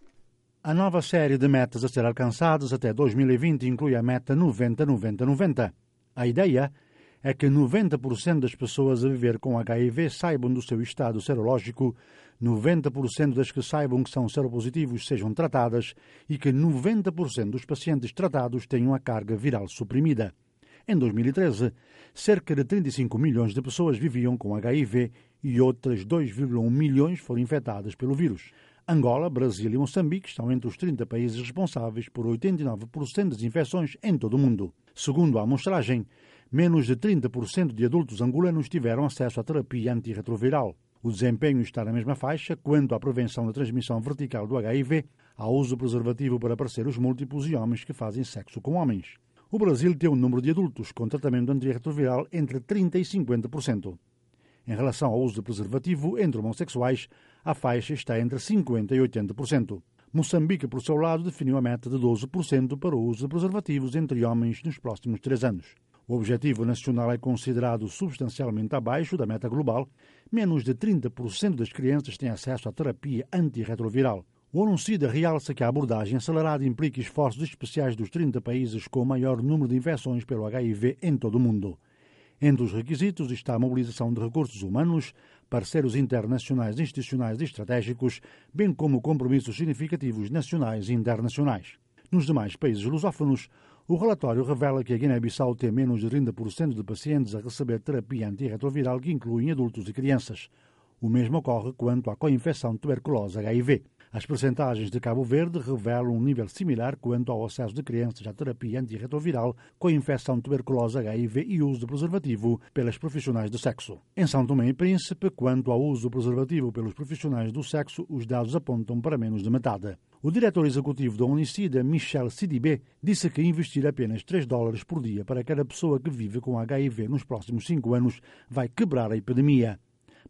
A nova série de metas a ser alcançadas até dois mil e vinte inclui a meta noventa noventa noventa. A ideia é que noventa por cento das pessoas a viver com H I V saibam do seu estado serológico, noventa por cento das que saibam que são seropositivos sejam tratadas e que noventa por cento dos pacientes tratados tenham a carga viral suprimida. Em dois mil e treze, cerca de trinta e cinco milhões de pessoas viviam com H I V e outras dois vírgula um milhões foram infectadas pelo vírus. Angola, Brasil e Moçambique estão entre os trinta países responsáveis por oitenta e nove por cento das infecções em todo o mundo. Segundo a amostragem, menos de trinta por cento de adultos angolanos tiveram acesso à terapia antirretroviral. O desempenho está na mesma faixa quanto à prevenção da transmissão vertical do H I V, ao uso preservativo para parceiros múltiplos e homens que fazem sexo com homens. O Brasil tem um número de adultos com tratamento antirretroviral entre trinta por cento e cinquenta por cento. Em relação ao uso de preservativo entre homossexuais, a faixa está entre cinquenta por cento e oitenta por cento. Moçambique, por seu lado, definiu a meta de doze por cento para o uso de preservativos entre homens nos próximos três anos. O objetivo nacional é considerado substancialmente abaixo da meta global. Menos de trinta por cento das crianças têm acesso à terapia antirretroviral. O ONU-SIDA realça que a abordagem acelerada implica esforços especiais dos trinta países com o maior número de infecções pelo H I V em todo o mundo. Entre os requisitos está a mobilização de recursos humanos, parceiros internacionais, institucionais e estratégicos, bem como compromissos significativos nacionais e internacionais. Nos demais países lusófonos, o relatório revela que a Guiné-Bissau tem menos de trinta por cento de pacientes a receber terapia antirretroviral, que incluem adultos e crianças. O mesmo ocorre quanto à co-infecção de tuberculose H I V. As percentagens de Cabo Verde revelam um nível similar quanto ao acesso de crianças à terapia antirretroviral com infecção de tuberculose H I V e uso de preservativo pelas profissionais do sexo. Em São Tomé e Príncipe, quanto ao uso do preservativo pelos profissionais do sexo, os dados apontam para menos de metade. O diretor executivo da ONU-SIDA, Michel Sidibé, disse que investir apenas três dólares por dia para cada pessoa que vive com H I V nos próximos cinco anos vai quebrar a epidemia.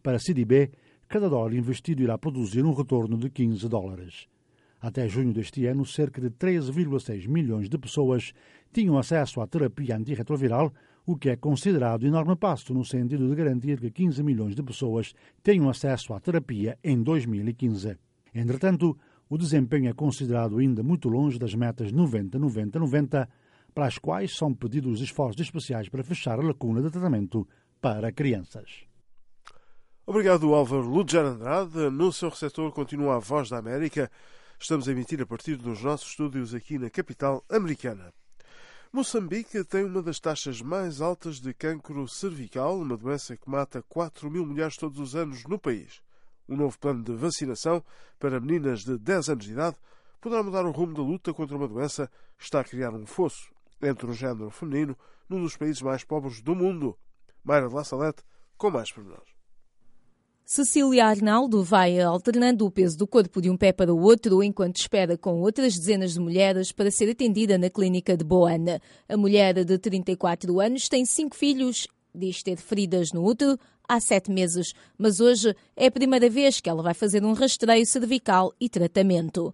Para C D B, cada dólar investido irá produzir um retorno de quinze dólares. Até junho deste ano, cerca de treze vírgula seis milhões de pessoas tinham acesso à terapia antirretroviral, o que é considerado enorme passo no sentido de garantir que quinze milhões de pessoas tenham acesso à terapia em dois mil e quinze. Entretanto, o desempenho é considerado ainda muito longe das metas noventa noventa noventa, para as quais são pedidos esforços especiais para fechar a lacuna de tratamento para crianças. Obrigado, Álvaro Ludger Andrade. No seu receptor continua a Voz da América. Estamos a emitir a partir dos nossos estúdios aqui na capital americana. Moçambique tem uma das taxas mais altas de cancro cervical, uma doença que mata quatro mil mulheres todos os anos no país. Um novo plano de vacinação para meninas de dez anos de idade poderá mudar o rumo da luta contra uma doença que está a criar um fosso entre o género feminino num dos países mais pobres do mundo. Mayra de La Salette, com mais pormenores. Cecília Arnaldo vai alternando o peso do corpo de um pé para o outro enquanto espera com outras dezenas de mulheres para ser atendida na clínica de Boana. A mulher de trinta e quatro anos tem cinco filhos, diz ter feridas no útero há sete meses, mas hoje é a primeira vez que ela vai fazer um rastreio cervical e tratamento.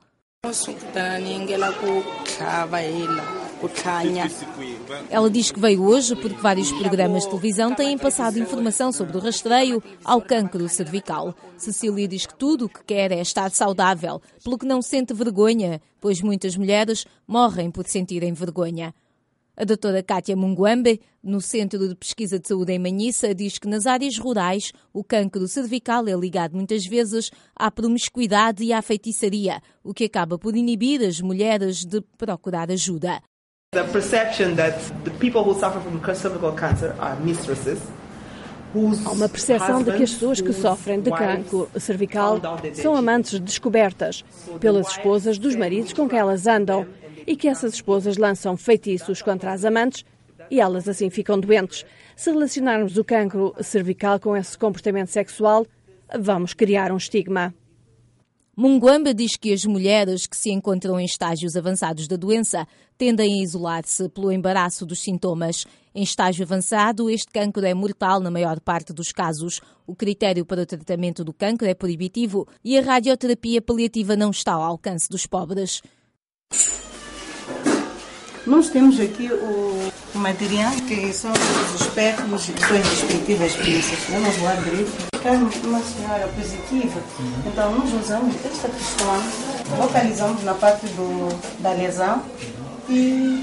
Ela diz que veio hoje porque vários programas de televisão têm passado informação sobre o rastreio ao cancro cervical. Cecília diz que tudo o que quer é estar saudável, pelo que não sente vergonha, pois muitas mulheres morrem por sentirem vergonha. A doutora Kátia Munguambe, no Centro de Pesquisa de Saúde em Manhissa, diz que nas áreas rurais o cancro cervical é ligado muitas vezes à promiscuidade e à feitiçaria, o que acaba por inibir as mulheres de procurar ajuda. The perception that the people who suffer from cervical cancer are mistresses. Há uma percepção de que as pessoas que sofrem de cancro cervical são amantes descobertas pelas esposas dos maridos com quem elas andam e que essas esposas lançam feitiços contra as amantes e elas assim ficam doentes. Se relacionarmos o cancro cervical com esse comportamento sexual, vamos criar um estigma. Munguamba diz que as mulheres que se encontram em estágios avançados da doença tendem a isolar-se pelo embaraço dos sintomas. Em estágio avançado, este cancro é mortal na maior parte dos casos. O critério para o tratamento do cancro é proibitivo e a radioterapia paliativa não está ao alcance dos pobres. Nós temos aqui o material que são os espéculos e suas respectivas pinças. Vamos lá abrir. Uma senhora positiva, então nós usamos esta pistola, localizamos na parte do, da lesão e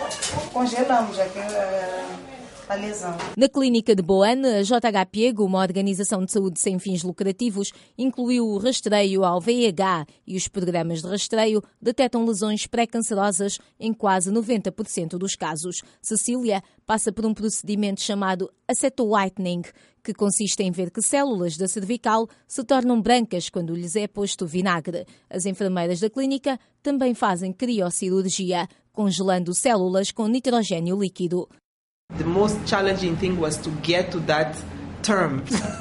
congelamos aquela a lesão. Na clínica de Boana, a J H Piego, uma organização de saúde sem fins lucrativos, incluiu o rastreio ao V I H e os programas de rastreio detectam lesões pré-cancerosas em quase noventa por cento dos casos. Cecília passa por um procedimento chamado acetowhitening, que consiste em ver que células da cervical se tornam brancas quando lhes é posto vinagre. As enfermeiras da clínica também fazem criocirurgia, congelando células com nitrogênio líquido. The most challenging thing was to get to that term,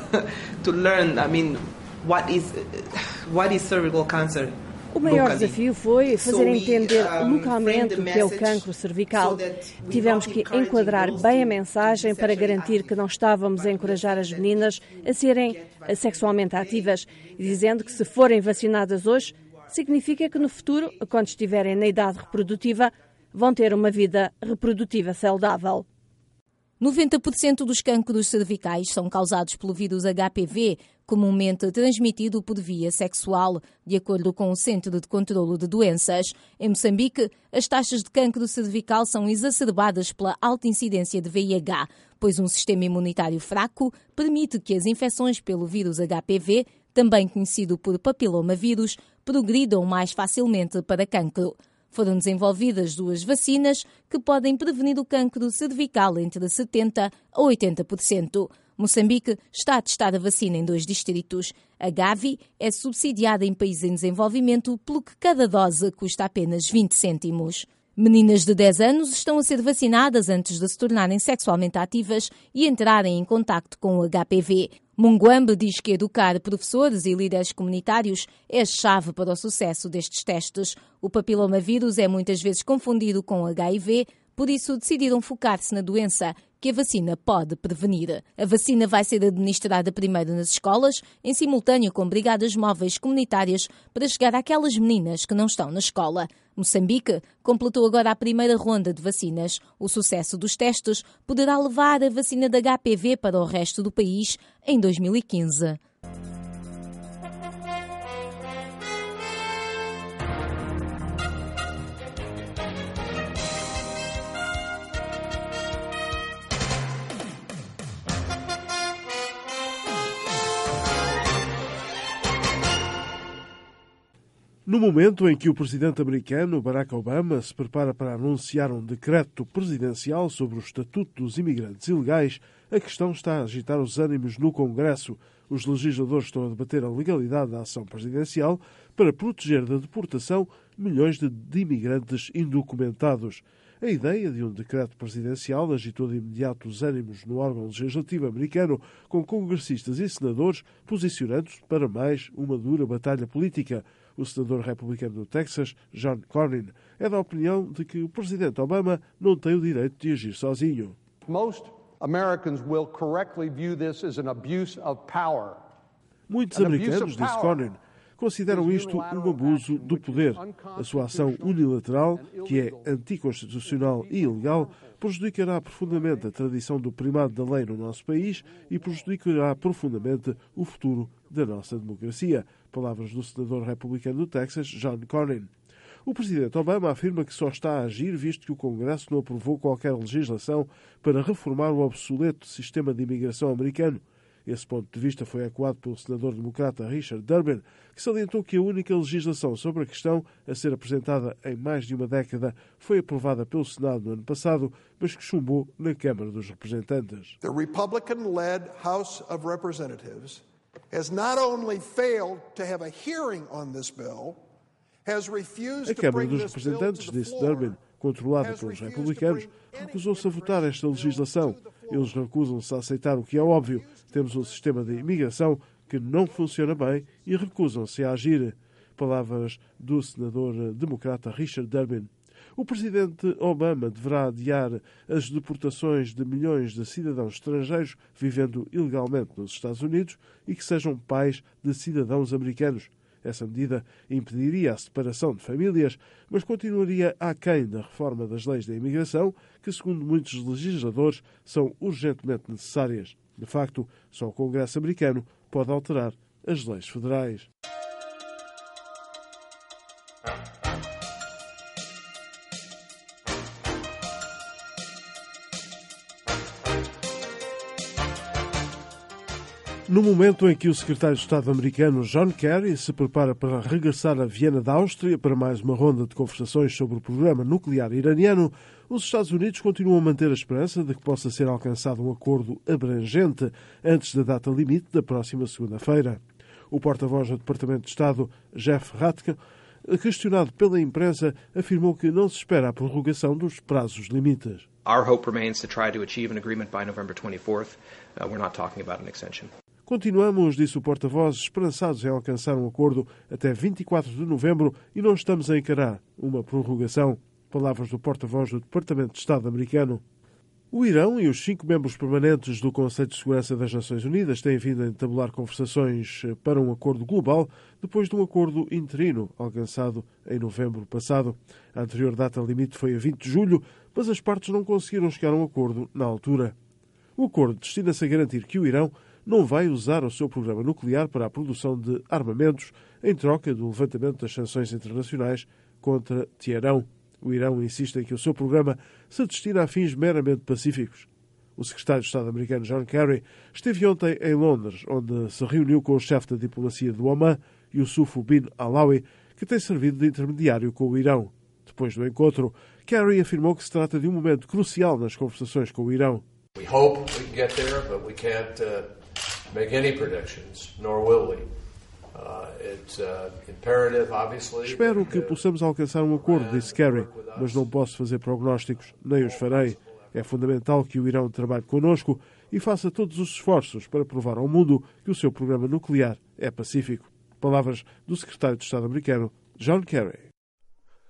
to learn, I mean, what is what is cervical cancer. O maior desafio foi fazer entender localmente o que é o cancro cervical. Tivemos que enquadrar bem a mensagem para garantir que não estávamos a encorajar as meninas a serem sexualmente ativas, dizendo que se forem vacinadas hoje, significa que no futuro, quando estiverem na idade reprodutiva, vão ter uma vida reprodutiva saudável. noventa por cento dos cancros cervicais são causados pelo vírus H P V, comumente transmitido por via sexual, de acordo com o Centro de Controlo de Doenças. Em Moçambique, as taxas de cancro cervical são exacerbadas pela alta incidência de V I H, pois um sistema imunitário fraco permite que as infecções pelo vírus H P V, também conhecido por papilomavírus, progridam mais facilmente para cancro. Foram desenvolvidas duas vacinas que podem prevenir o cancro cervical entre setenta por cento a oitenta por cento. Moçambique está a testar a vacina em dois distritos. A Gavi é subsidiada em países em desenvolvimento, pelo que cada dose custa apenas vinte cêntimos. Meninas de dez anos estão a ser vacinadas antes de se tornarem sexualmente ativas e entrarem em contacto com o H P V. Munguambe diz que educar professores e líderes comunitários é a chave para o sucesso destes testes. O papilomavírus é muitas vezes confundido com H I V, Por isso, decidiram focar-se na doença que a vacina pode prevenir. A vacina vai ser administrada primeiro nas escolas, em simultâneo com brigadas móveis comunitárias para chegar àquelas meninas que não estão na escola. Moçambique completou agora a primeira ronda de vacinas. O sucesso dos testes poderá levar a vacina da H P V para o resto do país em dois mil e quinze. No momento em que o presidente americano Barack Obama se prepara para anunciar um decreto presidencial sobre o estatuto dos imigrantes ilegais, a questão está a agitar os ânimos no Congresso. Os legisladores estão a debater a legalidade da ação presidencial para proteger da deportação milhões de, de imigrantes indocumentados. A ideia de um decreto presidencial agitou de imediato os ânimos no órgão legislativo americano, com congressistas e senadores posicionando-se para mais uma dura batalha política. O senador republicano do Texas, John Cornyn, é da opinião de que o presidente Obama não tem o direito de agir sozinho. Most Americans will correctly view this as an abuse of power. Muitos americanos, disse Cornyn, consideram isto um abuso do poder. A sua ação unilateral, que é anticonstitucional e ilegal, prejudicará profundamente a tradição do primado da lei no nosso país e prejudicará profundamente o futuro da nossa democracia. Palavras do senador republicano do Texas, John Cornyn. O presidente Obama afirma que só está a agir visto que o Congresso não aprovou qualquer legislação para reformar o obsoleto sistema de imigração americano. Esse ponto de vista foi ecoado pelo senador democrata Richard Durbin, que salientou que a única legislação sobre a questão a ser apresentada em mais de uma década foi aprovada pelo Senado no ano passado, mas que chumbou na Câmara dos Representantes. The Republican-led House of Representatives has not only failed to have a hearing on this bill, has refused a to Câmara bring dos this bill Representantes, to the disse floor. Durbin, controlada pelos republicanos, recusou-se a votar esta legislação. Eles recusam-se a aceitar o que é óbvio. Temos um sistema de imigração que não funciona bem e recusam-se a agir. Palavras do senador democrata Richard Durbin. O presidente Obama deverá adiar as deportações de milhões de cidadãos estrangeiros vivendo ilegalmente nos Estados Unidos e que sejam pais de cidadãos americanos. Essa medida impediria a separação de famílias, mas continuaria aquém da reforma das leis da imigração, que, segundo muitos legisladores, são urgentemente necessárias. De facto, só o Congresso americano pode alterar as leis federais. No momento em que o secretário de Estado americano John Kerry se prepara para regressar a Viena da Áustria para mais uma ronda de conversações sobre o programa nuclear iraniano, os Estados Unidos continuam a manter a esperança de que possa ser alcançado um acordo abrangente antes da data limite da próxima segunda-feira. O porta-voz do Departamento de Estado, Jeff Ratke, questionado pela imprensa, afirmou que não se espera a prorrogação dos prazos limites. Our hope remains to try to achieve an agreement by November twenty-fourth. Uh, we're not talking about an extension. Continuamos, disse o porta-voz, esperançados em alcançar um acordo até vinte e quatro de novembro e não estamos a encarar uma prorrogação. Palavras do porta-voz do Departamento de Estado americano. O Irão e os cinco membros permanentes do Conselho de Segurança das Nações Unidas têm vindo a entabular conversações para um acordo global depois de um acordo interino alcançado em novembro passado. A anterior data limite foi a vinte de julho, mas as partes não conseguiram chegar a um acordo na altura. O acordo destina-se a garantir que o Irão não vai usar o seu programa nuclear para a produção de armamentos em troca do levantamento das sanções internacionais contra Teherão. O Irão insiste em que o seu programa se destina a fins meramente pacíficos. O secretário de Estado americano John Kerry esteve ontem em Londres, onde se reuniu com o chefe da diplomacia do Oman, Yusuf bin Alawi, que tem servido de intermediário com o Irão. Depois do encontro, Kerry afirmou que se trata de um momento crucial nas conversações com o Irão. We hope we can get there, but we can't uh, make any predictions, nor will we. Uh, it's, uh, imperative, obviously. Espero que possamos alcançar um acordo, disse Kerry, mas não posso fazer prognósticos, nem os farei. É fundamental que o Irão trabalhe connosco e faça todos os esforços para provar ao mundo que o seu programa nuclear é pacífico. Palavras do secretário de Estado americano, John Kerry.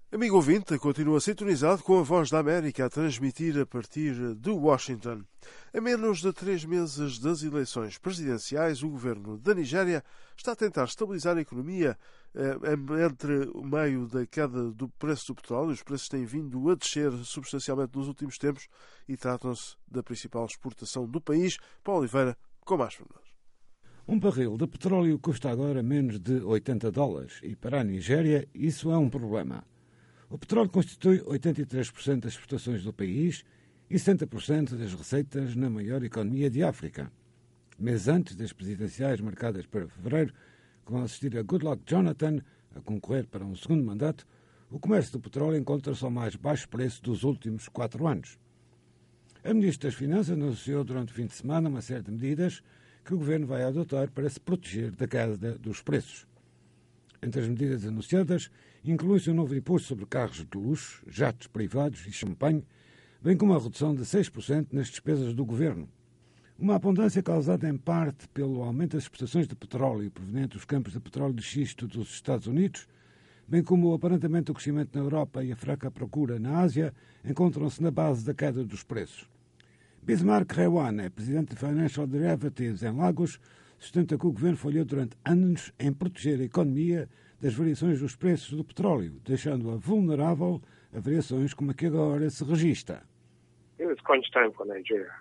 Amigo ouvinte, continua sintonizado com a Voz da América a transmitir a partir de Washington. A menos de três meses das eleições presidenciais, o governo da Nigéria está a tentar estabilizar a economia eh, entre o meio da queda do preço do petróleo. Os preços têm vindo a descer substancialmente nos últimos tempos e tratam-se da principal exportação do país. Paulo Oliveira, com mais pormenores. Um barril de petróleo custa agora menos de oitenta dólares e para a Nigéria isso é um problema. O petróleo constitui oitenta e três por cento das exportações do país e setenta por cento das receitas na maior economia de África. Meses antes das presidenciais marcadas para fevereiro, que vão assistir a Goodluck Jonathan a concorrer para um segundo mandato, o comércio do petróleo encontra-se ao mais baixo preço dos últimos quatro anos. A Ministra das Finanças anunciou durante o fim de semana uma série de medidas que o Governo vai adotar para se proteger da queda dos preços. Entre as medidas anunciadas, inclui-se um novo imposto sobre carros de luxo, jatos privados e champanhe, bem como a redução de seis por cento nas despesas do Governo. Uma abundância causada em parte pelo aumento das exportações de petróleo proveniente dos campos de petróleo de xisto dos Estados Unidos, bem como o aparentamento do crescimento na Europa e a fraca procura na Ásia, encontram-se na base da queda dos preços. Bismarck Rewan, presidente de Financial Derivatives em Lagos, sustenta que o governo falhou durante anos em proteger a economia das variações dos preços do petróleo, deixando-a vulnerável a variações como a que agora se registra. It was crunch time for Nigeria.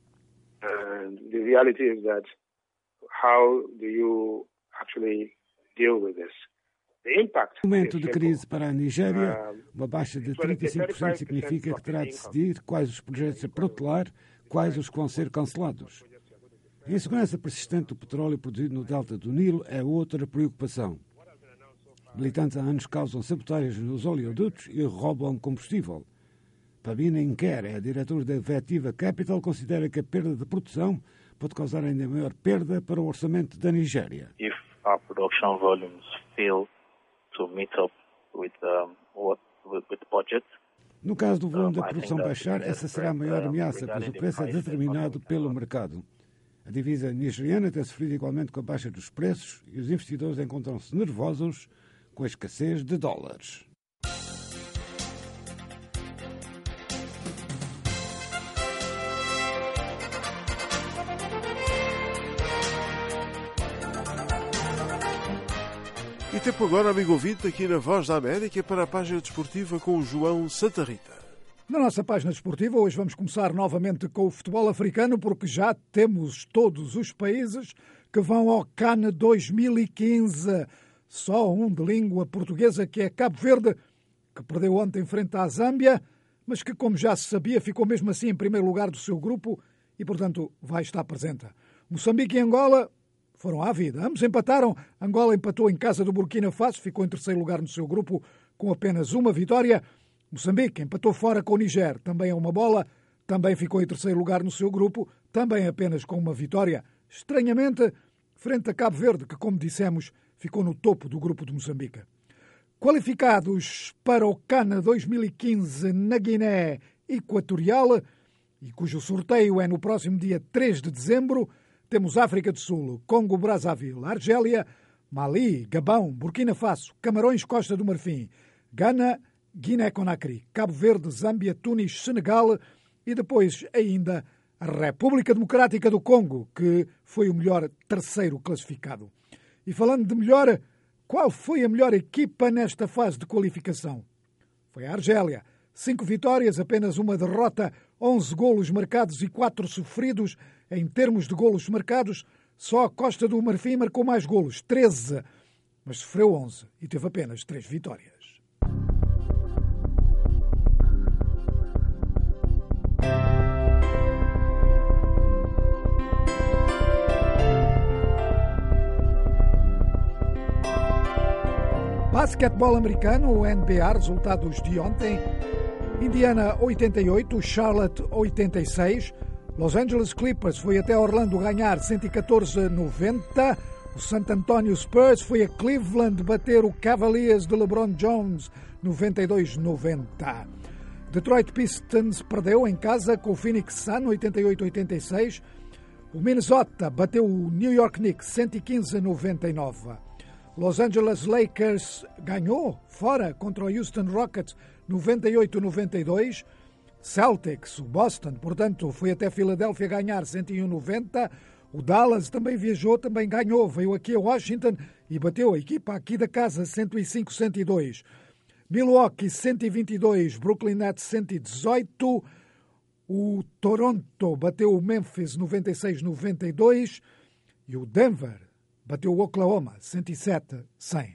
And the reality is that how do you actually deal with this? No momento de crise para a Nigéria, uma baixa de trinta e cinco por cento significa que terá de decidir quais os projetos a protelar, quais os que vão ser cancelados. A insegurança persistente do petróleo produzido no delta do Nilo é outra preocupação. Militantes há anos causam sabotagens nos oleodutos e roubam combustível. Pabina Inquer, a diretora da Vetiva Capital, considera que a perda de produção pode causar ainda maior perda para o orçamento da Nigéria. If our production volumes fail to meet up with um, what with, with budget. No caso do volume da produção baixar, essa será a maior ameaça, pois o preço é determinado pelo mercado. A divisa nigeriana tem sofrido igualmente com a baixa dos preços e os investidores encontram-se nervosos com a escassez de dólares. E tempo agora, amigo ouvinte, aqui na Voz da América para a página desportiva com o João Santa Rita. Na nossa página desportiva, hoje vamos começar novamente com o futebol africano, porque já temos todos os países que vão ao CAN dois mil e quinze. Só um de língua portuguesa, que é Cabo Verde, que perdeu ontem frente à Zâmbia, mas que, como já se sabia, ficou mesmo assim em primeiro lugar do seu grupo e, portanto, vai estar presente. Moçambique e Angola foram à vida. Ambos empataram. Angola empatou em casa do Burkina Faso, ficou em terceiro lugar no seu grupo com apenas uma vitória. Moçambique empatou fora com o Niger, também é uma bola, também ficou em terceiro lugar no seu grupo, também apenas com uma vitória. Estranhamente, frente a Cabo Verde, que, como dissemos, ficou no topo do grupo de Moçambique. Qualificados para o CAN dois mil e quinze na Guiné Equatorial, e cujo sorteio é no próximo dia três de dezembro, temos África do Sul, Congo-Brazzaville, Argélia, Mali, Gabão, Burkina Faso, Camarões, Costa do Marfim, Gana, Guiné-Conakry, Cabo Verde, Zâmbia, Tunis, Senegal e depois ainda a República Democrática do Congo, que foi o melhor terceiro classificado. E falando de melhor, qual foi a melhor equipa nesta fase de qualificação? Foi a Argélia. Cinco vitórias, apenas uma derrota, onze golos marcados e quatro sofridos. Em termos de golos marcados, só a Costa do Marfim marcou mais golos, treze, mas sofreu onze e teve apenas três vitórias. Basquetebol americano, o N B A, resultados de ontem. Indiana oitenta e oito, Charlotte oitenta e seis. Los Angeles Clippers foi até Orlando ganhar cento e catorze a noventa. O San Antonio Spurs foi a Cleveland bater o Cavaliers de LeBron Jones noventa e dois a noventa. Detroit Pistons perdeu em casa com o Phoenix Sun oitenta e oito a oitenta e seis. O Minnesota bateu o New York Knicks cento e quinze a noventa e nove. Los Angeles Lakers ganhou fora contra o Houston Rockets noventa e oito a noventa e dois. Celtics, o Boston, portanto, foi até Filadélfia ganhar cento e um a noventa. O Dallas também viajou, também ganhou. Veio aqui a Washington e bateu a equipa aqui da casa cento e cinco a cento e dois. Milwaukee cento e vinte e dois, Brooklyn Nets cento e dezoito. O Toronto bateu o Memphis noventa e seis a noventa e dois. E o Denver bateu o Oklahoma cento e sete a cem.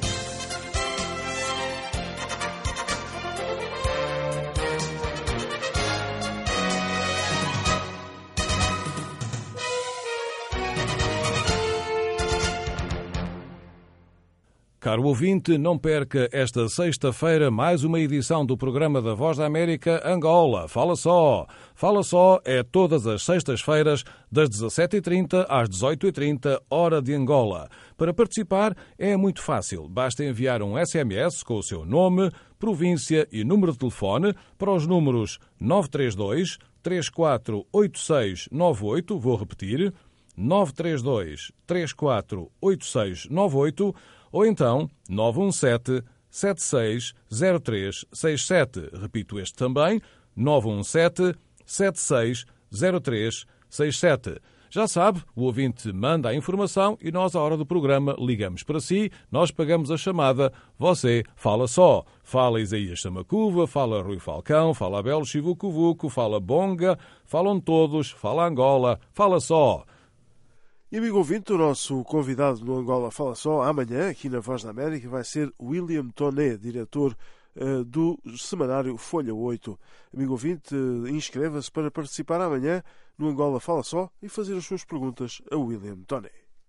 Caro ouvinte, não perca esta sexta-feira mais uma edição do programa da Voz da América Angola. Fala só! Fala só é todas as sextas-feiras, das dezassete e trinta às dezoito e trinta, hora de Angola. Para participar é muito fácil. Basta enviar um S M S com o seu nome, província e número de telefone para os números nove três dois, três quatro oito seis nove oito, vou repetir, nove três dois, três quatro oito seis nove oito, ou então nove um sete, sete seis zero três seis sete. Repito este também, nove um sete, sete seis zero três seis sete. Já sabe, o ouvinte manda a informação e nós, à hora do programa, ligamos para si, nós pagamos a chamada, você fala só. Fala Isaías Samacuva, fala Rui Falcão, fala Abel Chivucovuco, fala Bonga, falam todos, fala Angola, fala só. E amigo ouvinte, o nosso convidado no Angola Fala Só, amanhã, aqui na Voz da América, vai ser William Toné, diretor uh, do semanário Folha oito. Amigo ouvinte, uh, inscreva-se para participar amanhã no Angola Fala Só e fazer as suas perguntas a William Toné.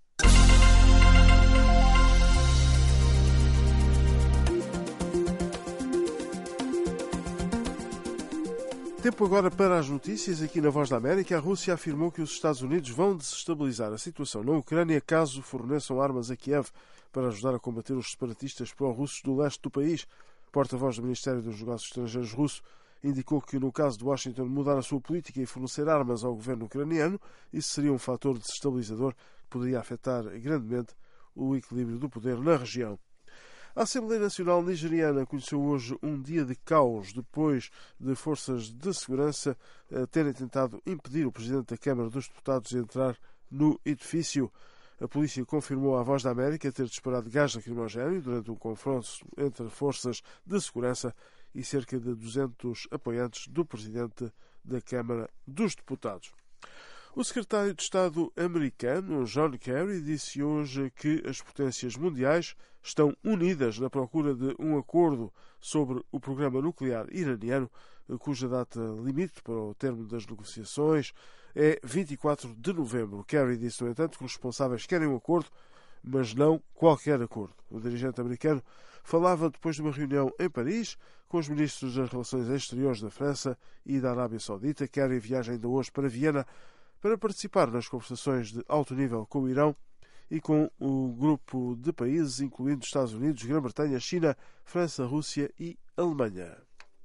Tempo agora para as notícias aqui na Voz da América. A Rússia afirmou que os Estados Unidos vão desestabilizar a situação na Ucrânia caso forneçam armas a Kiev para ajudar a combater os separatistas pró-russos do leste do país. Porta-voz do Ministério dos Negócios Estrangeiros russo indicou que no caso de Washington mudar a sua política e fornecer armas ao governo ucraniano, isso seria um fator desestabilizador que poderia afetar grandemente o equilíbrio do poder na região. A Assembleia Nacional Nigeriana conheceu hoje um dia de caos depois de forças de segurança terem tentado impedir o Presidente da Câmara dos Deputados de entrar no edifício. A polícia confirmou à Voz da América ter disparado gás lacrimogéneo durante um confronto entre forças de segurança e cerca de duzentos apoiantes do Presidente da Câmara dos Deputados. O secretário de Estado americano, John Kerry, disse hoje que as potências mundiais estão unidas na procura de um acordo sobre o programa nuclear iraniano, cuja data limite para o termo das negociações é vinte e quatro de novembro. Kerry disse, no entanto, que os responsáveis querem um acordo, mas não qualquer acordo. O dirigente americano falava depois de uma reunião em Paris com os ministros das Relações Exteriores da França e da Arábia Saudita. Kerry viaja ainda hoje para Viena para participar nas conversações de alto nível com o Irão e com o grupo de países, incluindo Estados Unidos, Grã-Bretanha, China, França, Rússia e Alemanha.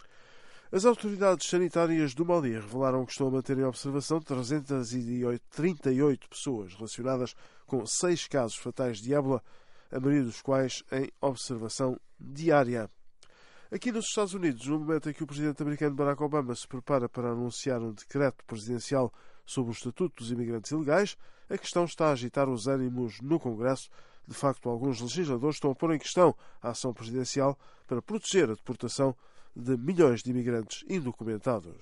As autoridades sanitárias do Mali revelaram que estão a manter em observação trezentas e trinta e oito pessoas relacionadas com seis casos fatais de ébola, a maioria dos quais em observação diária. Aqui nos Estados Unidos, no momento em que o presidente americano Barack Obama se prepara para anunciar um decreto presidencial sobre o Estatuto dos Imigrantes Ilegais, a questão está a agitar os ânimos no Congresso. De facto, alguns legisladores estão a pôr em questão a ação presidencial para proteger a deportação de milhões de imigrantes indocumentados.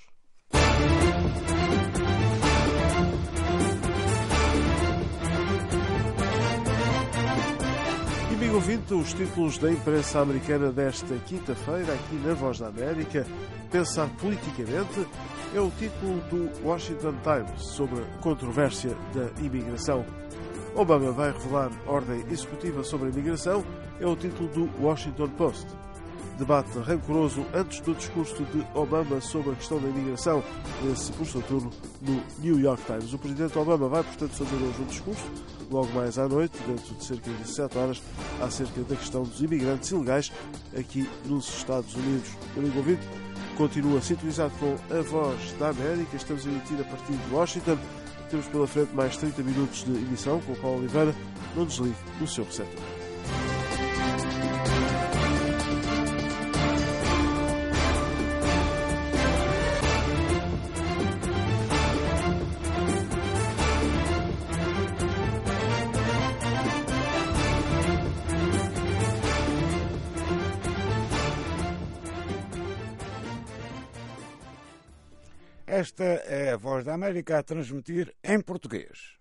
Amigo ouvinte, os títulos da imprensa americana desta quinta-feira, aqui na Voz da América. Pensar politicamente é o título do Washington Times sobre a controvérsia da imigração. Obama vai revelar ordem executiva sobre a imigração é o título do Washington Post. Debate rancoroso antes do discurso de Obama sobre a questão da imigração, esse posto turno no New York Times. O presidente Obama vai, portanto, fazer hoje um discurso, logo mais à noite, dentro de cerca de sete horas, acerca da questão dos imigrantes ilegais aqui nos Estados Unidos. Amigo ouvinte, continua sintonizado com a Voz da América. Estamos a emitir a partir de Washington. Temos pela frente mais trinta minutos de emissão com o Paulo Oliveira. Não desligue do seu receptor. Esta é a Voz da América a transmitir em português.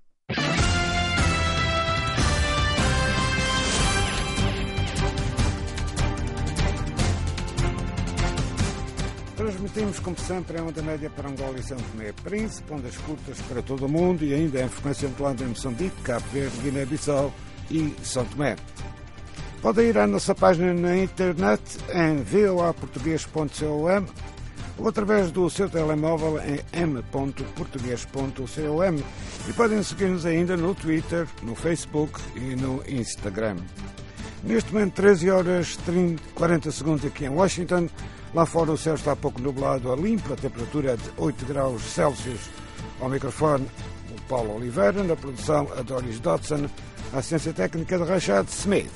Transmitimos, como sempre, em onda média para Angola e São Tomé e Príncipe, ondas curtas para todo o mundo e ainda em frequência modulada em Moçambique, Cabo Verde, Guiné-Bissau e São Tomé. Pode ir à nossa página na internet em voa português ponto com ou através do seu telemóvel em m ponto português ponto com e podem seguir-nos ainda no Twitter, no Facebook e no Instagram. Neste momento, treze horas e quarenta segundos aqui em Washington. Lá fora o céu está pouco nublado a limpo, a temperatura é de oito graus Celsius. Ao microfone, o Paulo Oliveira, na produção, a Doris Dodson, a assistência técnica de Rashad Smith.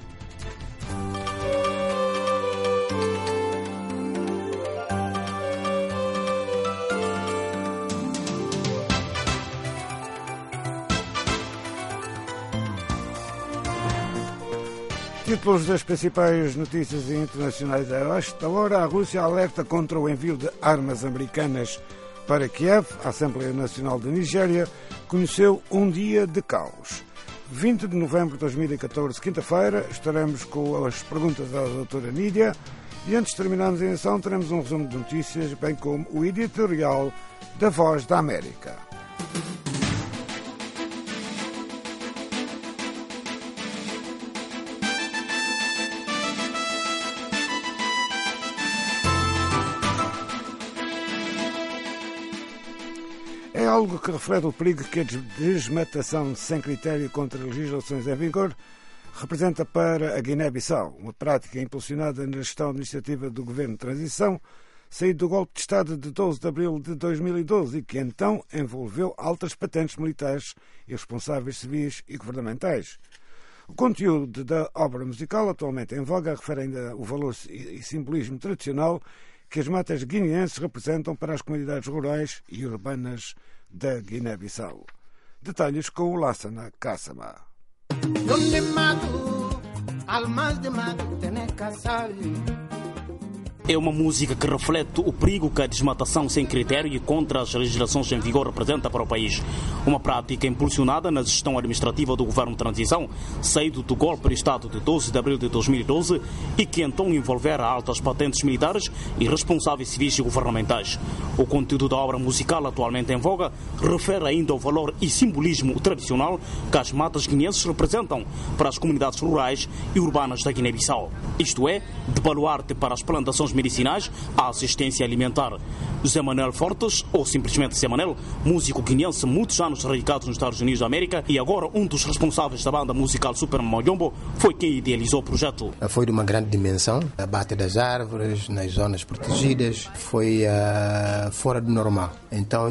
Títulos das principais notícias internacionais a esta hora. A Rússia alerta contra o envio de armas americanas para Kiev. A Assembleia Nacional da Nigéria conheceu um dia de caos. vinte de novembro de dois mil e catorze, quinta-feira, estaremos com as perguntas da doutora Nídia. E antes de terminarmos a emissão, teremos um resumo de notícias, bem como o editorial da Voz da América. É algo que reflete o perigo que a desmatação sem critério contra legislações em vigor representa para a Guiné-Bissau, uma prática impulsionada na gestão administrativa do governo de transição, saído do golpe de Estado de doze de abril de dois mil e doze e que então envolveu altas patentes militares e responsáveis civis e governamentais. O conteúdo da obra musical, atualmente em voga, refere ainda o valor e simbolismo tradicional que as matas guineenses representam para as comunidades rurais e urbanas da Guiné-Bissau. Detalhes com o Lassana Kassama. É uma música que reflete o perigo que a desmatação sem critério e contra as legislações em vigor representa para o país. Uma prática impulsionada na gestão administrativa do governo de transição, saído do golpe de Estado de doze de abril de dois mil e doze e que então envolvera altas patentes militares e responsáveis civis e governamentais. O conteúdo da obra musical atualmente em voga refere ainda ao valor e simbolismo tradicional que as matas guineenses representam para as comunidades rurais e urbanas da Guiné-Bissau. Isto é, de baluarte para as plantações medicinais à assistência alimentar. Zé Manuel Fortes, ou simplesmente Zé Manuel, músico guineense muitos anos radicado nos Estados Unidos da América e agora um dos responsáveis da banda musical Super Mayombo, foi quem idealizou o projeto. Foi de uma grande dimensão, abate das árvores, nas zonas protegidas, foi uh, fora do normal. Então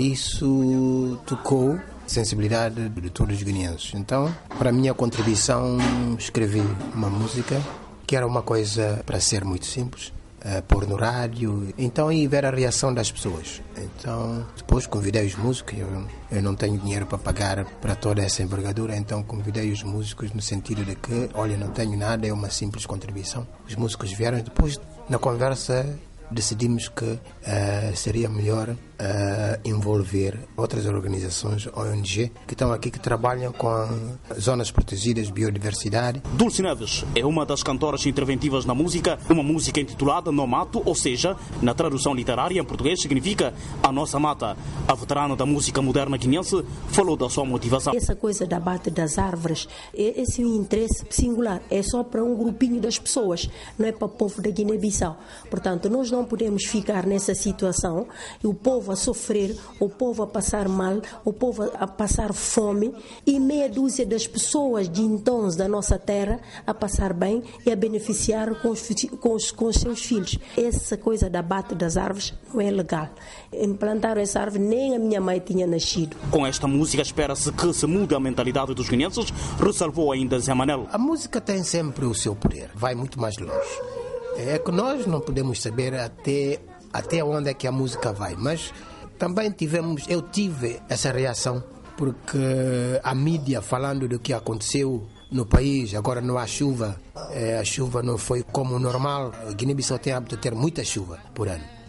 isso tocou a sensibilidade de todos os guineenses. Então, para a minha contribuição, escrevi uma música que era uma coisa para ser muito simples, Uh, pôr no rádio, então e ver a reação das pessoas. Então depois convidei os músicos, eu, eu não tenho dinheiro para pagar para toda essa envergadura, então convidei os músicos no sentido de que, olha, não tenho nada, é uma simples contribuição. Os músicos vieram, depois na conversa decidimos que uh, seria melhor uh, envolver outras organizações, O N G, que estão aqui, que trabalham com zonas protegidas, biodiversidade. Dulce Neves é uma das cantoras interventivas na música, uma música intitulada No Mato, ou seja, na tradução literária em português significa A Nossa Mata. A veterana da música moderna guineense falou da sua motivação. Essa coisa da abate das árvores, esse é um interesse singular, é só para um grupinho das pessoas, não é para o povo da Guiné-Bissau. Portanto, nós não podemos ficar nessa situação e o povo a sofrer, o povo a passar mal, o povo a passar fome e meia dúzia das pessoas de então da nossa terra a passar bem e a beneficiar com os, com os, com os seus filhos. Essa coisa da abate das árvores não é legal. Implantaram essa árvore, nem a minha mãe tinha nascido. Com esta música espera-se que se mude a mentalidade dos guineenses, ressalvou ainda Zé Manel. A música tem sempre o seu poder, vai muito mais longe. É que nós não podemos saber até, até onde é que a música vai, mas também tivemos, eu tive essa reação, porque a mídia falando do que aconteceu no país, agora não há chuva, é, a chuva não foi como normal. A Guiné-Bissau tem hábito de ter muita chuva por ano.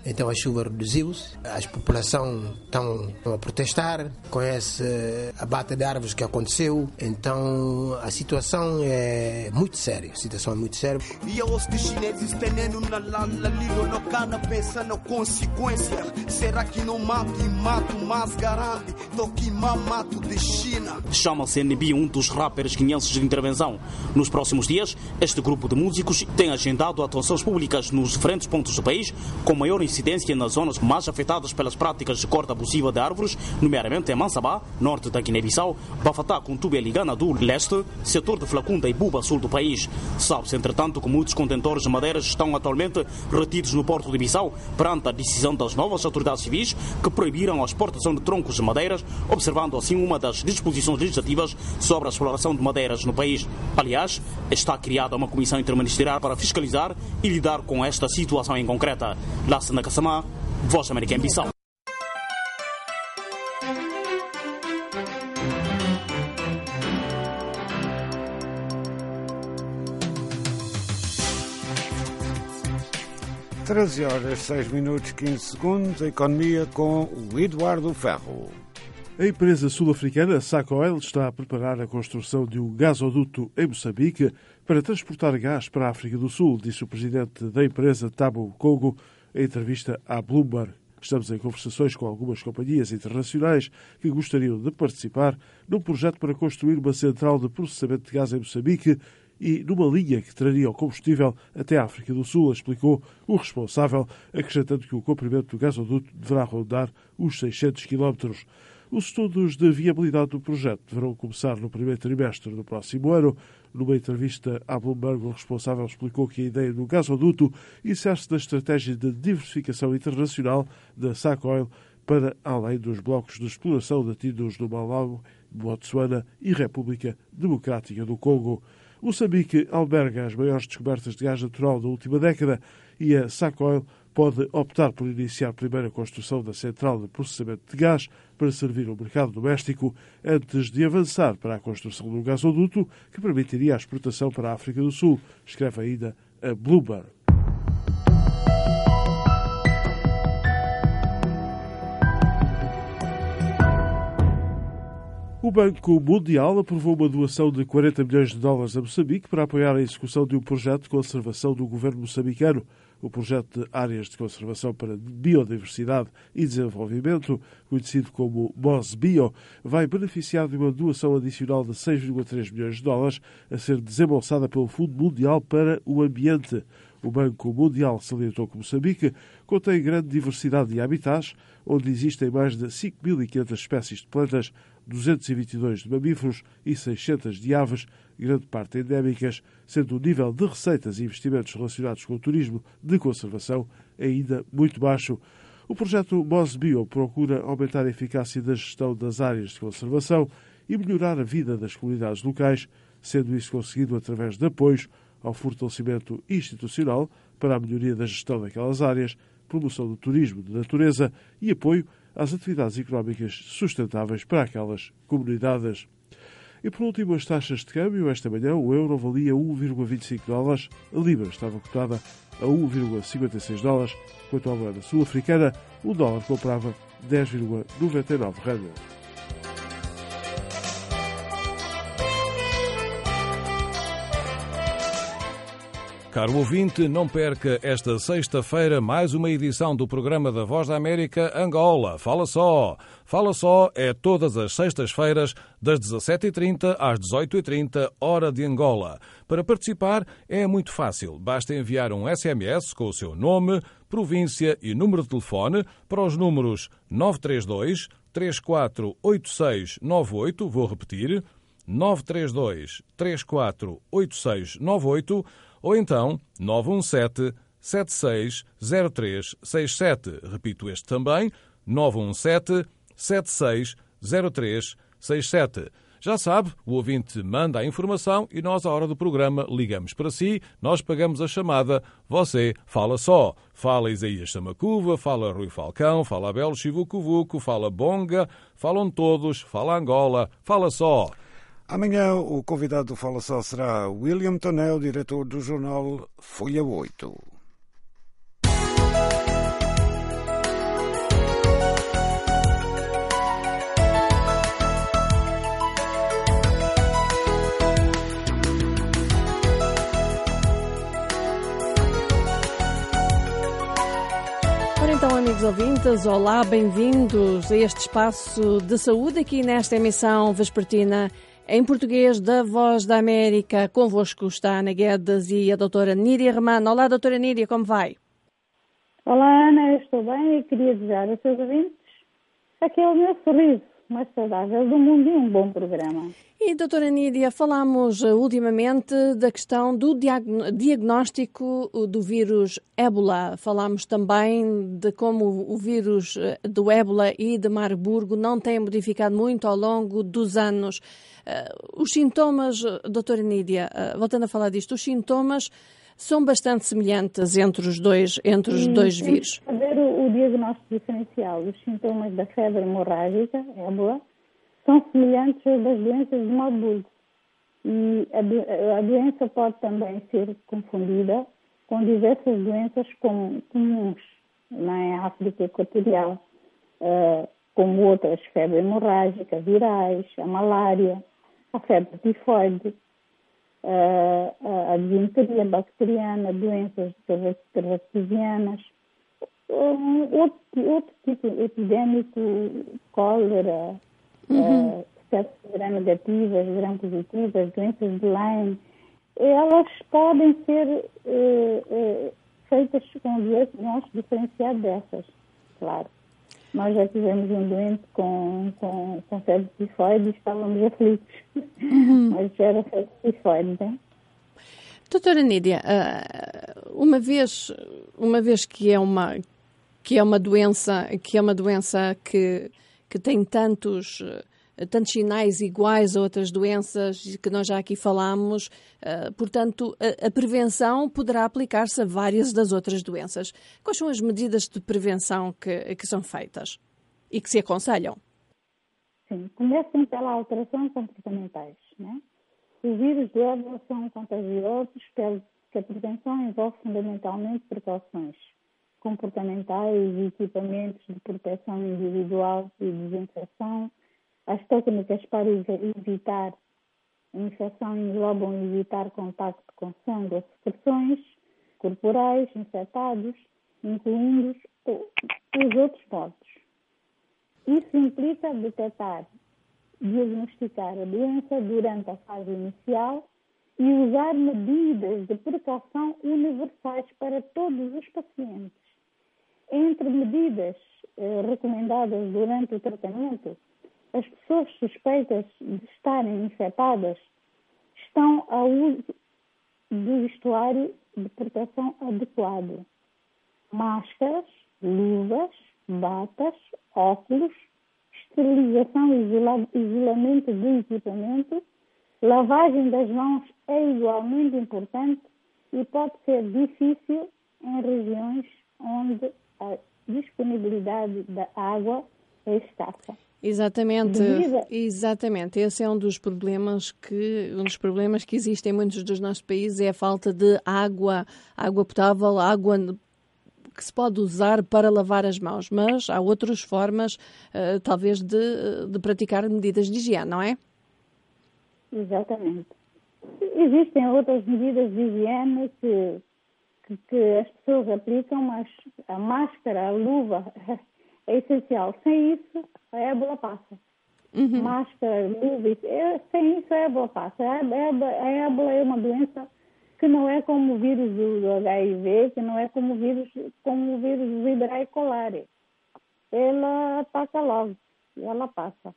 Então a chuva reduziu-se, a população estão a protestar com esse abate de árvores que aconteceu. Então a situação é muito séria, a situação é muito séria. E os chineses tendo na lilo no cana pensando consequência. Será que não mato e mato mais garante do que mato de China? Chama-se N B, um dos rappers guineenses de intervenção. Nos próximos dias, este grupo de músicos tem agendado atuações públicas nos diferentes pontos do país, com maior incidência nas zonas mais afetadas pelas práticas de corte abusiva de árvores, nomeadamente em Mansabá, norte da Guiné-Bissau, Bafatá, Kuntube e Ligana do leste, setor de Flacunda e Buba, sul do país. Sabe-se, entretanto, que muitos contentores de madeiras estão atualmente retidos no porto de Bissau perante a decisão das novas autoridades civis que proibiram a exportação de troncos de madeiras, observando assim uma das disposições legislativas sobre a exploração de madeiras no país. Aliás, está criada uma comissão interministerial para fiscalizar e lidar com esta situação em concreta. Lassana Kassamá, Voz da América em Bissau. treze horas, seis minutos, quinze segundos, a economia com o Eduardo Ferro. A empresa sul-africana Sacoil está a preparar a construção de um gasoduto em Moçambique para transportar gás para a África do Sul, disse o presidente da empresa, Thabo Kogo, em entrevista à Bloomberg. Estamos em conversações com algumas companhias internacionais que gostariam de participar num projeto para construir uma central de processamento de gás em Moçambique e numa linha que traria o combustível até a África do Sul, explicou o responsável, acrescentando que o comprimento do gasoduto deverá rondar os seiscentos quilómetros. Os estudos de viabilidade do projeto deverão começar no primeiro trimestre do próximo ano. Numa entrevista à Bloomberg, o responsável explicou que a ideia do gasoduto insere-se na estratégia de diversificação internacional da Sacoil para além dos blocos de exploração detidos no Malawi, Botsuana e República Democrática do Congo. Moçambique alberga as maiores descobertas de gás natural da última década e a Sacoil pode optar por iniciar primeiro a construção da central de processamento de gás para servir o mercado doméstico antes de avançar para a construção de um gasoduto que permitiria a exportação para a África do Sul, escreve ainda a Bloomberg. O Banco Mundial aprovou uma doação de quarenta milhões de dólares a Moçambique para apoiar a execução de um projeto de conservação do governo moçambicano. O projeto de Áreas de Conservação para Biodiversidade e Desenvolvimento, conhecido como MOSBio, vai beneficiar de uma doação adicional de seis vírgula três milhões de dólares a ser desembolsada pelo Fundo Mundial para o Ambiente. O Banco Mundial salientou que Moçambique contém grande diversidade de habitats, onde existem mais de cinco mil e quinhentas espécies de plantas, duzentos e vinte e dois de mamíferos e seiscentas de aves, grande parte endémicas, sendo o nível de receitas e investimentos relacionados com o turismo de conservação ainda muito baixo. O projeto MOSBio procura aumentar a eficácia da gestão das áreas de conservação e melhorar a vida das comunidades locais, sendo isso conseguido através de apoios ao fortalecimento institucional para a melhoria da gestão daquelas áreas, promoção do turismo de natureza e apoio às atividades económicas sustentáveis para aquelas comunidades. E por último, as taxas de câmbio. Esta manhã o euro valia um vírgula vinte e cinco dólares, a libra estava cotada a um vírgula cinquenta e seis dólares, quanto à moeda sul-africana, o dólar comprava dez vírgula noventa e nove randes. Caro ouvinte, não perca esta sexta-feira mais uma edição do programa da Voz da América Angola. Fala só! Fala só é todas as sextas-feiras, das dezassete e trinta às dezoito e trinta, hora de Angola. Para participar é muito fácil. Basta enviar um S M S com o seu nome, província e número de telefone para os números nove três dois, três quatro oito seis nove oito, vou repetir, nove três dois, três quatro oito seis nove oito, ou então nove um sete, sete seis zero três seis sete. Repito este também, nove um sete, sete seis zero três seis sete. Já sabe, o ouvinte manda a informação e nós, à hora do programa, ligamos para si, nós pagamos a chamada, você fala só. Fala Isaías Samacuva, fala Rui Falcão, fala Abel Chivucovuco, fala Bonga, falam todos, fala Angola, fala só. Amanhã o convidado do Fala Só será William Tonel, diretor do jornal Folha oito. ouvintes, olá, bem-vindos a este espaço de saúde aqui nesta emissão vespertina em português da Voz da América. Convosco está a Ana Guedes e a doutora Nídia Romano. Olá, doutora Nídia, como vai? Olá, Ana, eu estou bem e queria desejar aos seus ouvintes aquele meu sorriso mais saudável do mundo e um bom programa. E, doutora Nídia, falámos ultimamente da questão do diagnóstico do vírus ébola. Falámos também de como o vírus do ébola e de Marburgo não tem modificado muito ao longo dos anos. Os sintomas, doutora Nídia, voltando a falar disto, os sintomas são bastante semelhantes entre os dois, entre os dois vírus. Para ver o, o diagnóstico diferencial dos sintomas da febre hemorrágica, ébola, são semelhantes aos das doenças de Marburgo. E a, do, a doença pode também ser confundida com diversas doenças com, comuns na África Equatorial, uh, como outras febre hemorrágica, virais, a malária, a febre tifoide, uh, a disenteria bacteriana, doenças carrapesianas, um, outro, outro tipo epidêmico, cólera, Uhum. Uh, sepsis gram-negativas, gram-positivas, doenças de Lyme, elas podem ser uh, uh, feitas com um diagnóstico diferenciado dessas, claro. Nós já tivemos um doente com, com, com febre tifoide e estávamos aflitos, uhum. mas já era febre tifoide, né? Doutora Nídia, uma vez, uma vez que é uma, que é uma doença, que é uma doença que que tem tantos, tantos sinais iguais a outras doenças que nós já aqui falámos, portanto, a, a prevenção poderá aplicar-se a várias das outras doenças. Quais são as medidas de prevenção que, que são feitas e que se aconselham? Sim, começam pela alteração comportamentais, né? Os vírus de ébola são contagiosos, que a prevenção envolve fundamentalmente precauções comportamentais e equipamentos de proteção individual e desinfecção. As técnicas para evitar a infecção englobam evitar contacto com sangue ou secreções corporais infectados, incluindo os outros modos. Isso implica detectar, diagnosticar a doença durante a fase inicial e usar medidas de precaução universais para todos os pacientes. Entre medidas eh, recomendadas durante o tratamento, as pessoas suspeitas de estarem infectadas estão ao uso do vestuário de proteção adequado. Máscaras, luvas, batas, óculos, esterilização e isola- isolamento do equipamento, lavagem das mãos é igualmente importante e pode ser difícil em regiões onde a disponibilidade da água é escassa. Exatamente, Devido... exatamente. Esse é um dos problemas que um dos problemas que existem em muitos dos nossos países, é a falta de água, água potável, água que se pode usar para lavar as mãos, mas há outras formas, uh, talvez, de, de praticar medidas de higiene, não é? Exatamente. Existem outras medidas de higiene que Que, que as pessoas aplicam, mas a máscara, a luva é essencial. Sem isso, a ébola passa. Uhum. Máscara, luva, sem isso a ébola passa. A ébola, a ébola é uma doença que não é como o vírus do, do H I V, que não é como o vírus, como o vírus do Vibrio cholerae. Ela ataca logo, ela passa.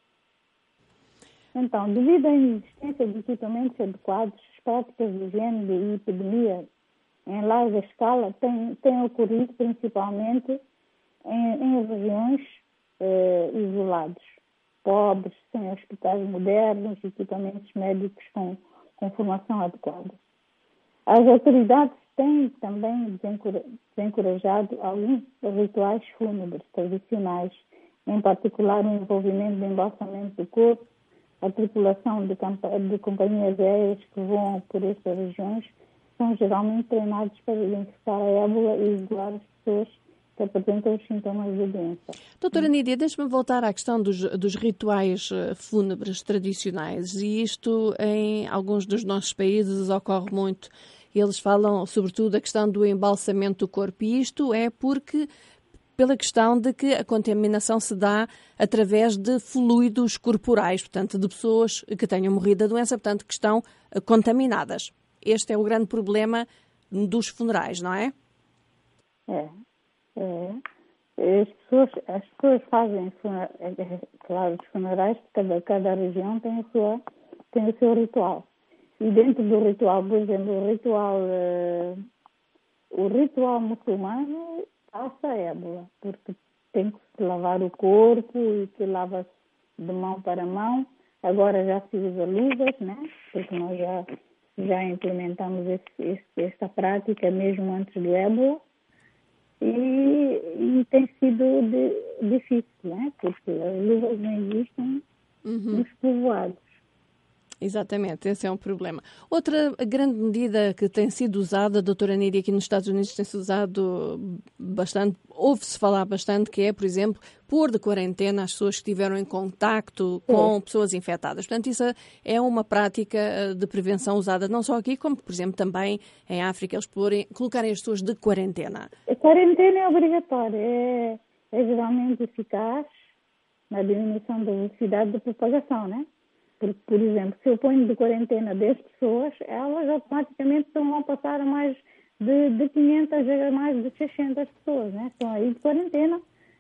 Então, devido à inexistência de equipamentos adequados, práticas de higiene e epidemia em larga escala tem, tem ocorrido principalmente em, em regiões eh, isoladas, pobres, sem hospitais modernos, equipamentos médicos com, com formação adequada. As autoridades têm também desencorajado alguns rituais fúnebres tradicionais, em particular o envolvimento de embalsamento do corpo. A tripulação de, de companhias aéreas que voam por estas regiões são geralmente treinados para identificar a ébola e isolar as pessoas que apresentam os sintomas da doença. Doutora Nídia, deixe-me voltar à questão dos, dos rituais fúnebres tradicionais. E isto, em alguns dos nossos países, ocorre muito. Eles falam, sobretudo, a questão do embalsamento do corpo. E isto é porque pela questão de que a contaminação se dá através de fluidos corporais, portanto, de pessoas que tenham morrido da doença, portanto, que estão contaminadas. Este é o grande problema dos funerais, não é? É. é. As, pessoas, as pessoas fazem, claro, os funerais, cada, cada região tem, a sua, tem o seu ritual. E dentro do ritual, por exemplo, o ritual, uh, o ritual muçulmano passa a ébola, porque tem que se lavar o corpo e que lava-se de mão para mão. Agora já se usa luvas, né? Porque nós já, já implementamos esse, esse, esta prática mesmo antes do ébola. E, e tem sido de, difícil, né? Porque as luvas não existem uhum. nos povoados. Exatamente, esse é um problema. Outra grande medida que tem sido usada, doutora Nídia, aqui nos Estados Unidos tem sido usado bastante, ouve-se falar bastante, que é, por exemplo, pôr de quarentena as pessoas que estiveram em contacto com pessoas infectadas. Portanto, isso é uma prática de prevenção usada não só aqui, como, por exemplo, também em África, eles porem, colocarem as pessoas de quarentena. A quarentena é obrigatória, é, é geralmente eficaz na diminuição da velocidade de propagação, né? Porque, por exemplo, se eu ponho de quarentena dez pessoas, elas automaticamente não vão passar a mais de, de quinhentas a mais de seiscentas pessoas, né? Estão aí de quarentena,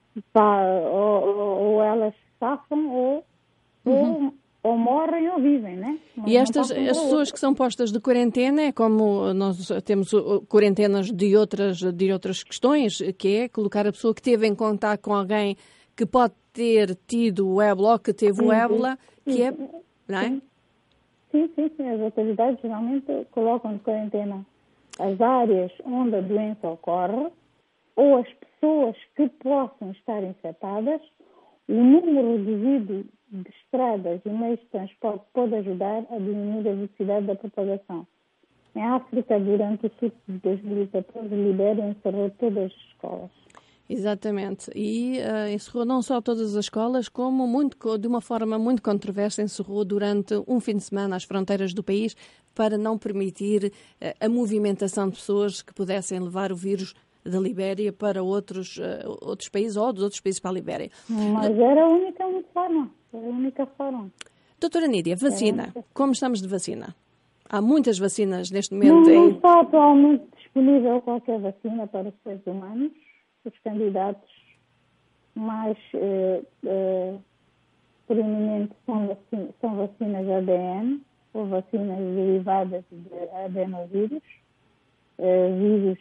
pá, ou, ou, ou elas safam, ou, uhum. ou, ou morrem ou vivem, né? Mas e estas as pessoas que são postas de quarentena, é como nós temos quarentenas de outras, de outras questões, que é colocar a pessoa que esteve em contato com alguém que pode ter tido o ébola ou que teve o ébola, que é... Não é? Sim, sim, sim. As autoridades geralmente colocam de quarentena as áreas onde a doença ocorre ou as pessoas que possam estar infectadas. O número reduzido de estradas e meios de transporte pode ajudar a diminuir a velocidade da propagação. Em África, durante o surto de dois mil e catorze, Libéria encerrou todas as escolas. Exatamente. E uh, encerrou não só todas as escolas, como muito, de uma forma muito controversa, encerrou durante um fim de semana as fronteiras do país para não permitir uh, a movimentação de pessoas que pudessem levar o vírus da Libéria para outros, uh, outros países ou dos outros países para a Libéria. Mas era a única forma. Era a única forma. Doutora Nídia, vacina. Como estamos de vacina? Há muitas vacinas neste momento. Não, em... não está atualmente disponível qualquer vacina para os seres humanos. Os candidatos mais eh, eh, preeminentes são, vacina, são vacinas A D N ou vacinas derivadas de adenovírus, eh, vírus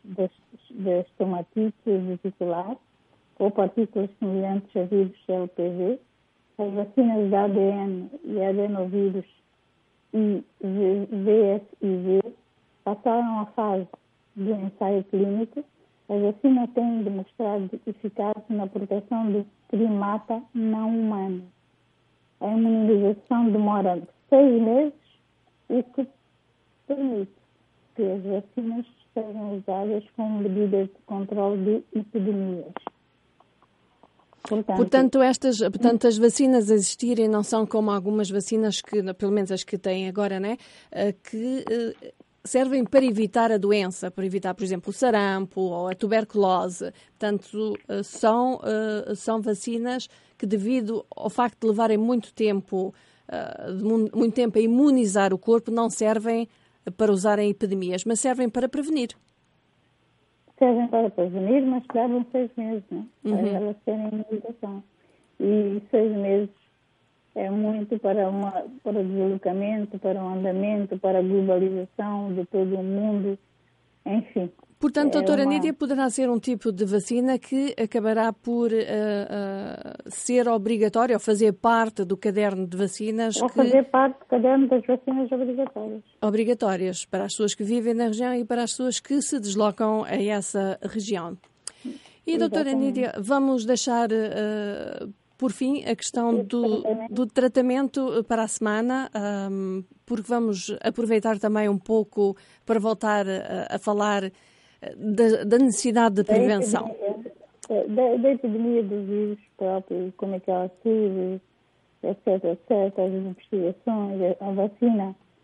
da estomatite vesicular ou partículas semelhantes a vírus L P V. As vacinas de A D N e adenovírus e V S I V passaram a fase do ensaio clínico. As vacinas têm demonstrado eficácia na proteção do primata não humano. A imunização demora seis meses, o que permite que as vacinas sejam usadas como medidas de controle de epidemias. Portanto, portanto, estas, portanto, as vacinas a existirem não são como algumas vacinas, que, pelo menos as que têm agora, né, que servem para evitar a doença, para evitar, por exemplo, o sarampo ou a tuberculose. Portanto, são, são vacinas que, devido ao facto de levarem muito tempo, muito tempo a imunizar o corpo, não servem para usar em epidemias, mas servem para prevenir. Servem para prevenir, mas levam seis meses, né? Para uhum. elas terem imunização. E seis meses é muito para, uma, para o deslocamento, para o andamento, para a globalização de todo o mundo, enfim. Portanto, doutora é uma... Nídia, poderá ser um tipo de vacina que acabará por uh, uh, ser obrigatório ou fazer parte do caderno de vacinas. Ou que... fazer parte do caderno das vacinas obrigatórias. Obrigatórias para as pessoas que vivem na região e para as pessoas que se deslocam a essa região. E, doutora Nídia, vamos deixar... Uh, Por fim, a questão do, do tratamento para a semana, um, porque vamos aproveitar também um pouco para voltar a, a falar da, da necessidade de prevenção. Da, da, da epidemia do vírus próprio, como é que ela surge, etc, etcétera, as investigações, a vacina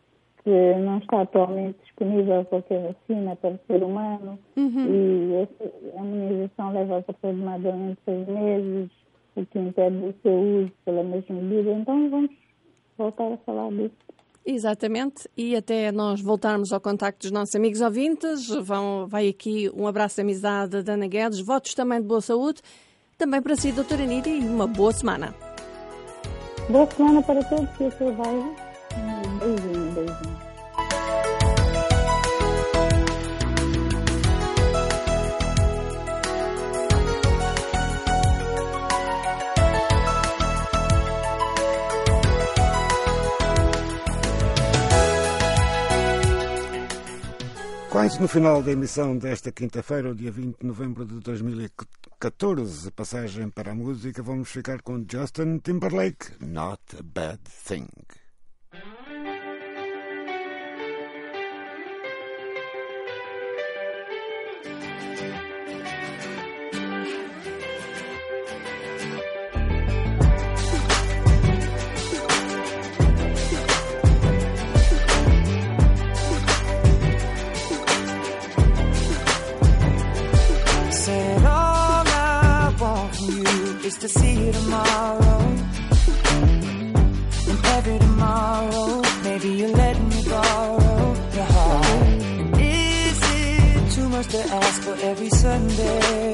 que não está atualmente disponível qualquer vacina para o ser humano, uhum. e a imunização leva aproximadamente seis meses, o que impede o seu uso pela mesma medida. Então vamos voltar a falar disso. Exatamente, e até nós voltarmos ao contacto dos nossos amigos ouvintes, vão, vai aqui um abraço de amizade da Ana Guedes, votos também de boa saúde, também para si, doutora Nídia, e uma boa semana. Boa semana para todos, que você vai. Um beijinho, um beijinho. Quase no final da emissão desta quinta-feira, o dia vinte de novembro de dois mil e catorze, passagem para a música, vamos ficar com Justin Timberlake, Not a Bad Thing. Is to see you tomorrow, and every tomorrow, maybe you're letting me borrow your heart. Is it too much to ask for every Sunday?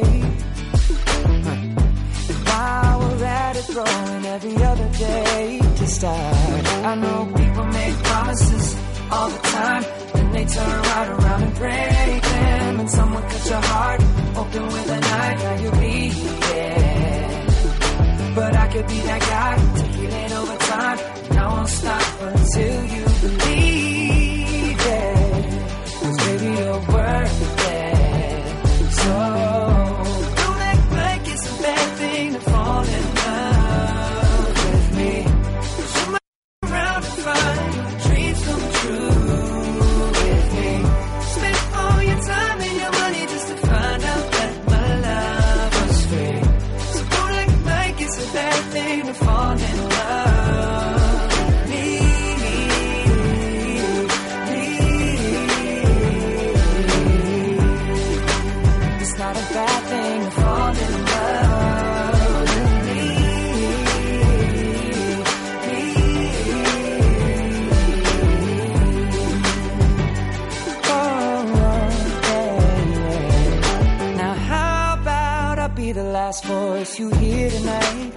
And while we're at it, throwing every other day to start. I know people make promises all the time, then they turn right around and break them. And someone cut your heart open with a knife, now you'll be there. But I could be that guy to heal it over time, and I won't stop until you believe it. 'Cause baby, you're worth it. So don't act like it's a bad thing to fall in love with me. 'Cause you might around and find your dreams come true with me. Spend all your time and your money just to find out that my love was free. So don't act like it's a bad thing to fall in love with me. It's not a bad thing to fall in love with me. Oh, yeah, yeah. Now how about I be the last voice you hear tonight,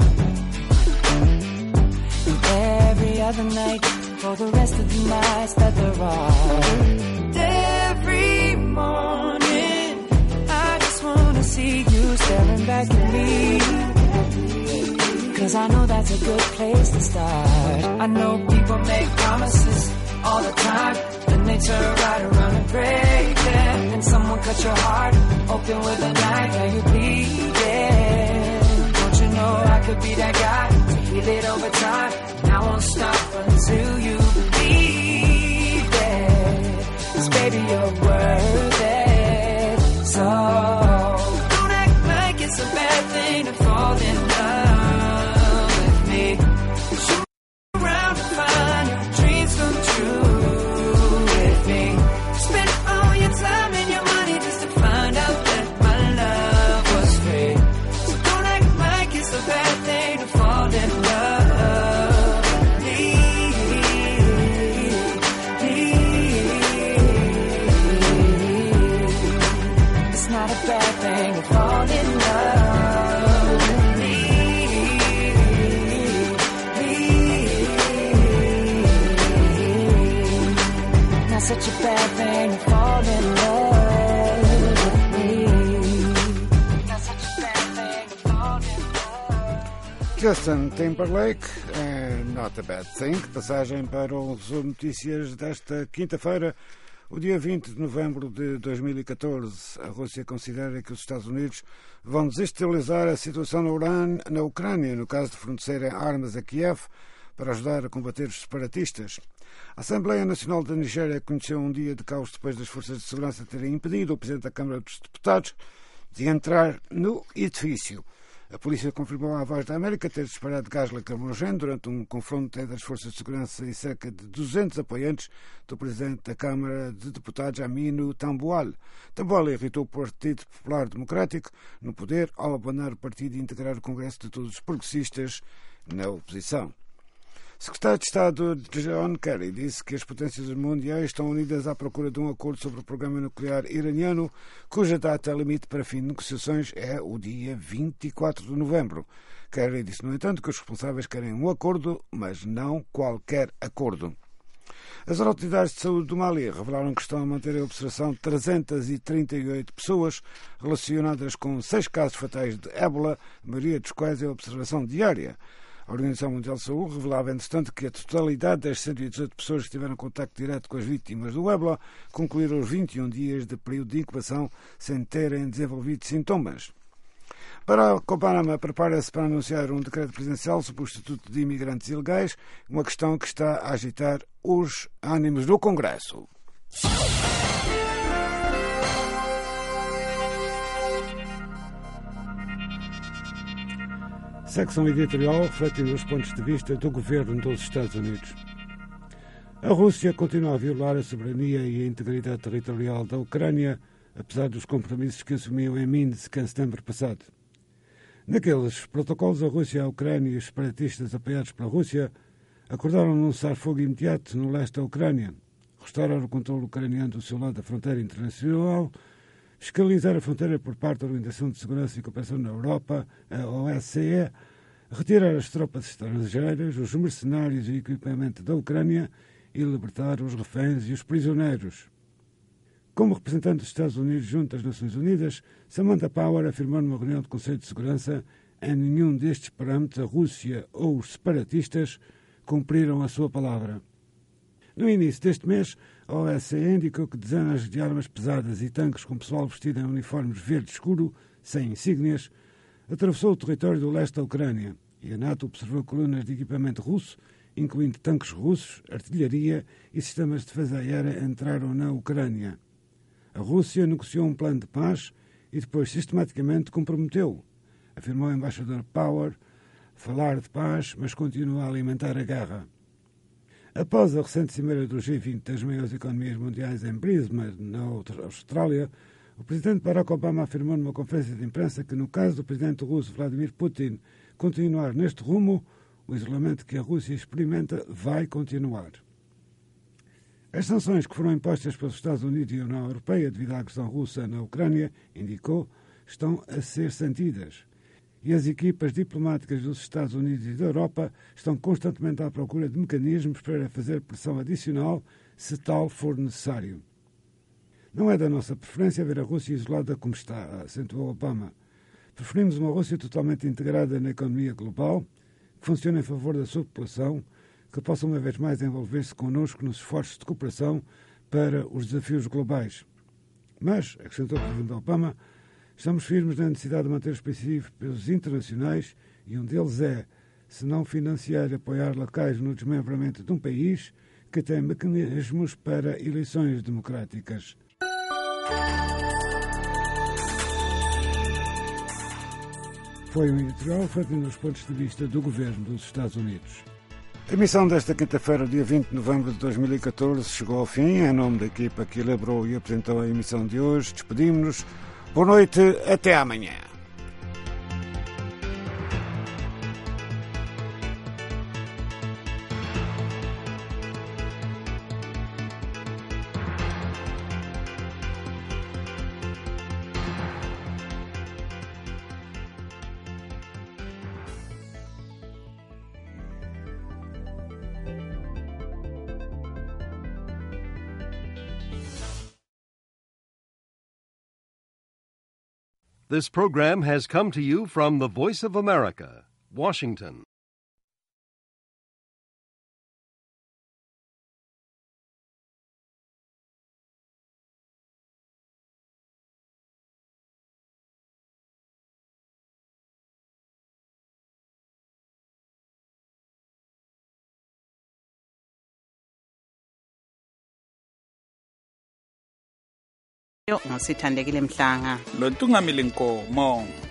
and every other night for the rest of the nights that there are. And every morning I just wanna see you staring back at me, 'cause I know that's a good place to start. I know people make promises all the time, then they turn right around and break them. And someone cut your heart open with a knife, now you bleeding. Don't you know I could be that guy to heal it over time, and I won't stop until you believe it. 'Cause baby, you're worth it. So don't act like it's a bad thing to fall in love with me. 'Cause you around to find your dreams come true with me. Spend all your time and your money just to find out that my love was free. So don't act like it's a bad thing to fall in love with me. It's not a bad thing to fall in love with me. Not such a bad thing to fall in love with me. Not such a bad thing to fall in love. Justin Timberlake, é Not a Bad Thing, passagem para as notícias desta quinta-feira, o dia vinte de novembro de dois mil e catorze. A Rússia considera que os Estados Unidos vão desestabilizar a situação na Ucrânia, no caso de fornecerem armas a Kiev para ajudar a combater os separatistas. A Assembleia Nacional da Nigéria conheceu um dia de caos depois das forças de segurança terem impedido o Presidente da Câmara dos Deputados de entrar no edifício. A polícia confirmou à Voz da América ter disparado gás lacrimogéneo durante um confronto entre as forças de segurança e cerca de duzentos apoiantes do presidente da Câmara de Deputados, Aminu Tambuwal. Tambuwal irritou o Partido Popular Democrático no poder ao abandonar o partido e integrar o Congresso de todos os progressistas na oposição. O secretário de Estado John Kerry disse que as potências mundiais estão unidas à procura de um acordo sobre o programa nuclear iraniano, cuja data limite para fim de negociações é o dia vinte e quatro de novembro. Kerry disse, no entanto, que os responsáveis querem um acordo, mas não qualquer acordo. As autoridades de saúde do Mali revelaram que estão a manter a observação de trezentas e trinta e oito pessoas relacionadas com seis casos fatais de ébola, a maioria dos quais é observação diária. A Organização Mundial de Saúde revelava, entretanto, que a totalidade das cento e dezoito pessoas que tiveram contacto direto com as vítimas do ébola concluíram os vinte e um dias de período de incubação sem terem desenvolvido sintomas. Barack Obama prepara-se para anunciar um decreto presidencial sobre o Estatuto de Imigrantes Ilegais, uma questão que está a agitar os ânimos do Congresso. Secção editorial refletindo os pontos de vista do governo dos Estados Unidos. A Rússia continua a violar a soberania e a integridade territorial da Ucrânia, apesar dos compromissos que assumiu em Minsk em setembro passado. Naqueles protocolos, a Rússia, a Ucrânia e os separatistas apoiados pela Rússia acordaram num cessar-fogo imediato no leste da Ucrânia, restaurar o controle ucraniano do seu lado da fronteira internacional, fiscalizar a fronteira por parte da Organização de Segurança e Cooperação na Europa, a O S C E, retirar as tropas estrangeiras, os mercenários e o equipamento da Ucrânia e libertar os reféns e os prisioneiros. Como representante dos Estados Unidos junto às Nações Unidas, Samantha Power afirmou numa reunião do Conselho de Segurança em nenhum destes parâmetros a Rússia ou os separatistas cumpriram a sua palavra. No início deste mês, a O S C E indicou que dezenas de armas pesadas e tanques com pessoal vestido em uniformes verde escuro, sem insígnias, atravessou o território do leste da Ucrânia e a NATO observou colunas de equipamento russo, incluindo tanques russos, artilharia e sistemas de defesa aérea, entraram na Ucrânia. A Rússia negociou um plano de paz e depois sistematicamente comprometeu, afirmou o embaixador Power, falar de paz, mas continua a alimentar a guerra. Após a recente cimeira do G vinte das maiores economias mundiais em Brisbane, na Austrália, o presidente Barack Obama afirmou numa conferência de imprensa que, no caso do presidente russo Vladimir Putin continuar neste rumo, o isolamento que a Rússia experimenta vai continuar. As sanções que foram impostas pelos Estados Unidos e a União Europeia devido à agressão russa na Ucrânia, indicou, estão a ser sentidas. E as equipas diplomáticas dos Estados Unidos e da Europa estão constantemente à procura de mecanismos para fazer pressão adicional, se tal for necessário. Não é da nossa preferência ver a Rússia isolada como está, acentuou Obama. Preferimos uma Rússia totalmente integrada na economia global, que funcione em favor da sua população, que possa uma vez mais envolver-se connosco nos esforços de cooperação para os desafios globais. Mas, acrescentou o presidente Obama, estamos firmes na necessidade de manter os princípios internacionais e um deles é, se não financiar e apoiar locais no desmembramento de um país que tem mecanismos para eleições democráticas. Foi um editorial refletindo os pontos de vista do governo dos Estados Unidos. A emissão desta quinta-feira, dia vinte de novembro de dois mil e catorze, chegou ao fim. Em nome da equipa que elaborou e apresentou a emissão de hoje, despedimos-nos. Boa noite, até amanhã. This program has come to you from the Voice of America, Washington. Yo ngusithandekile Mhlanga lo Ntungamili Nkomo.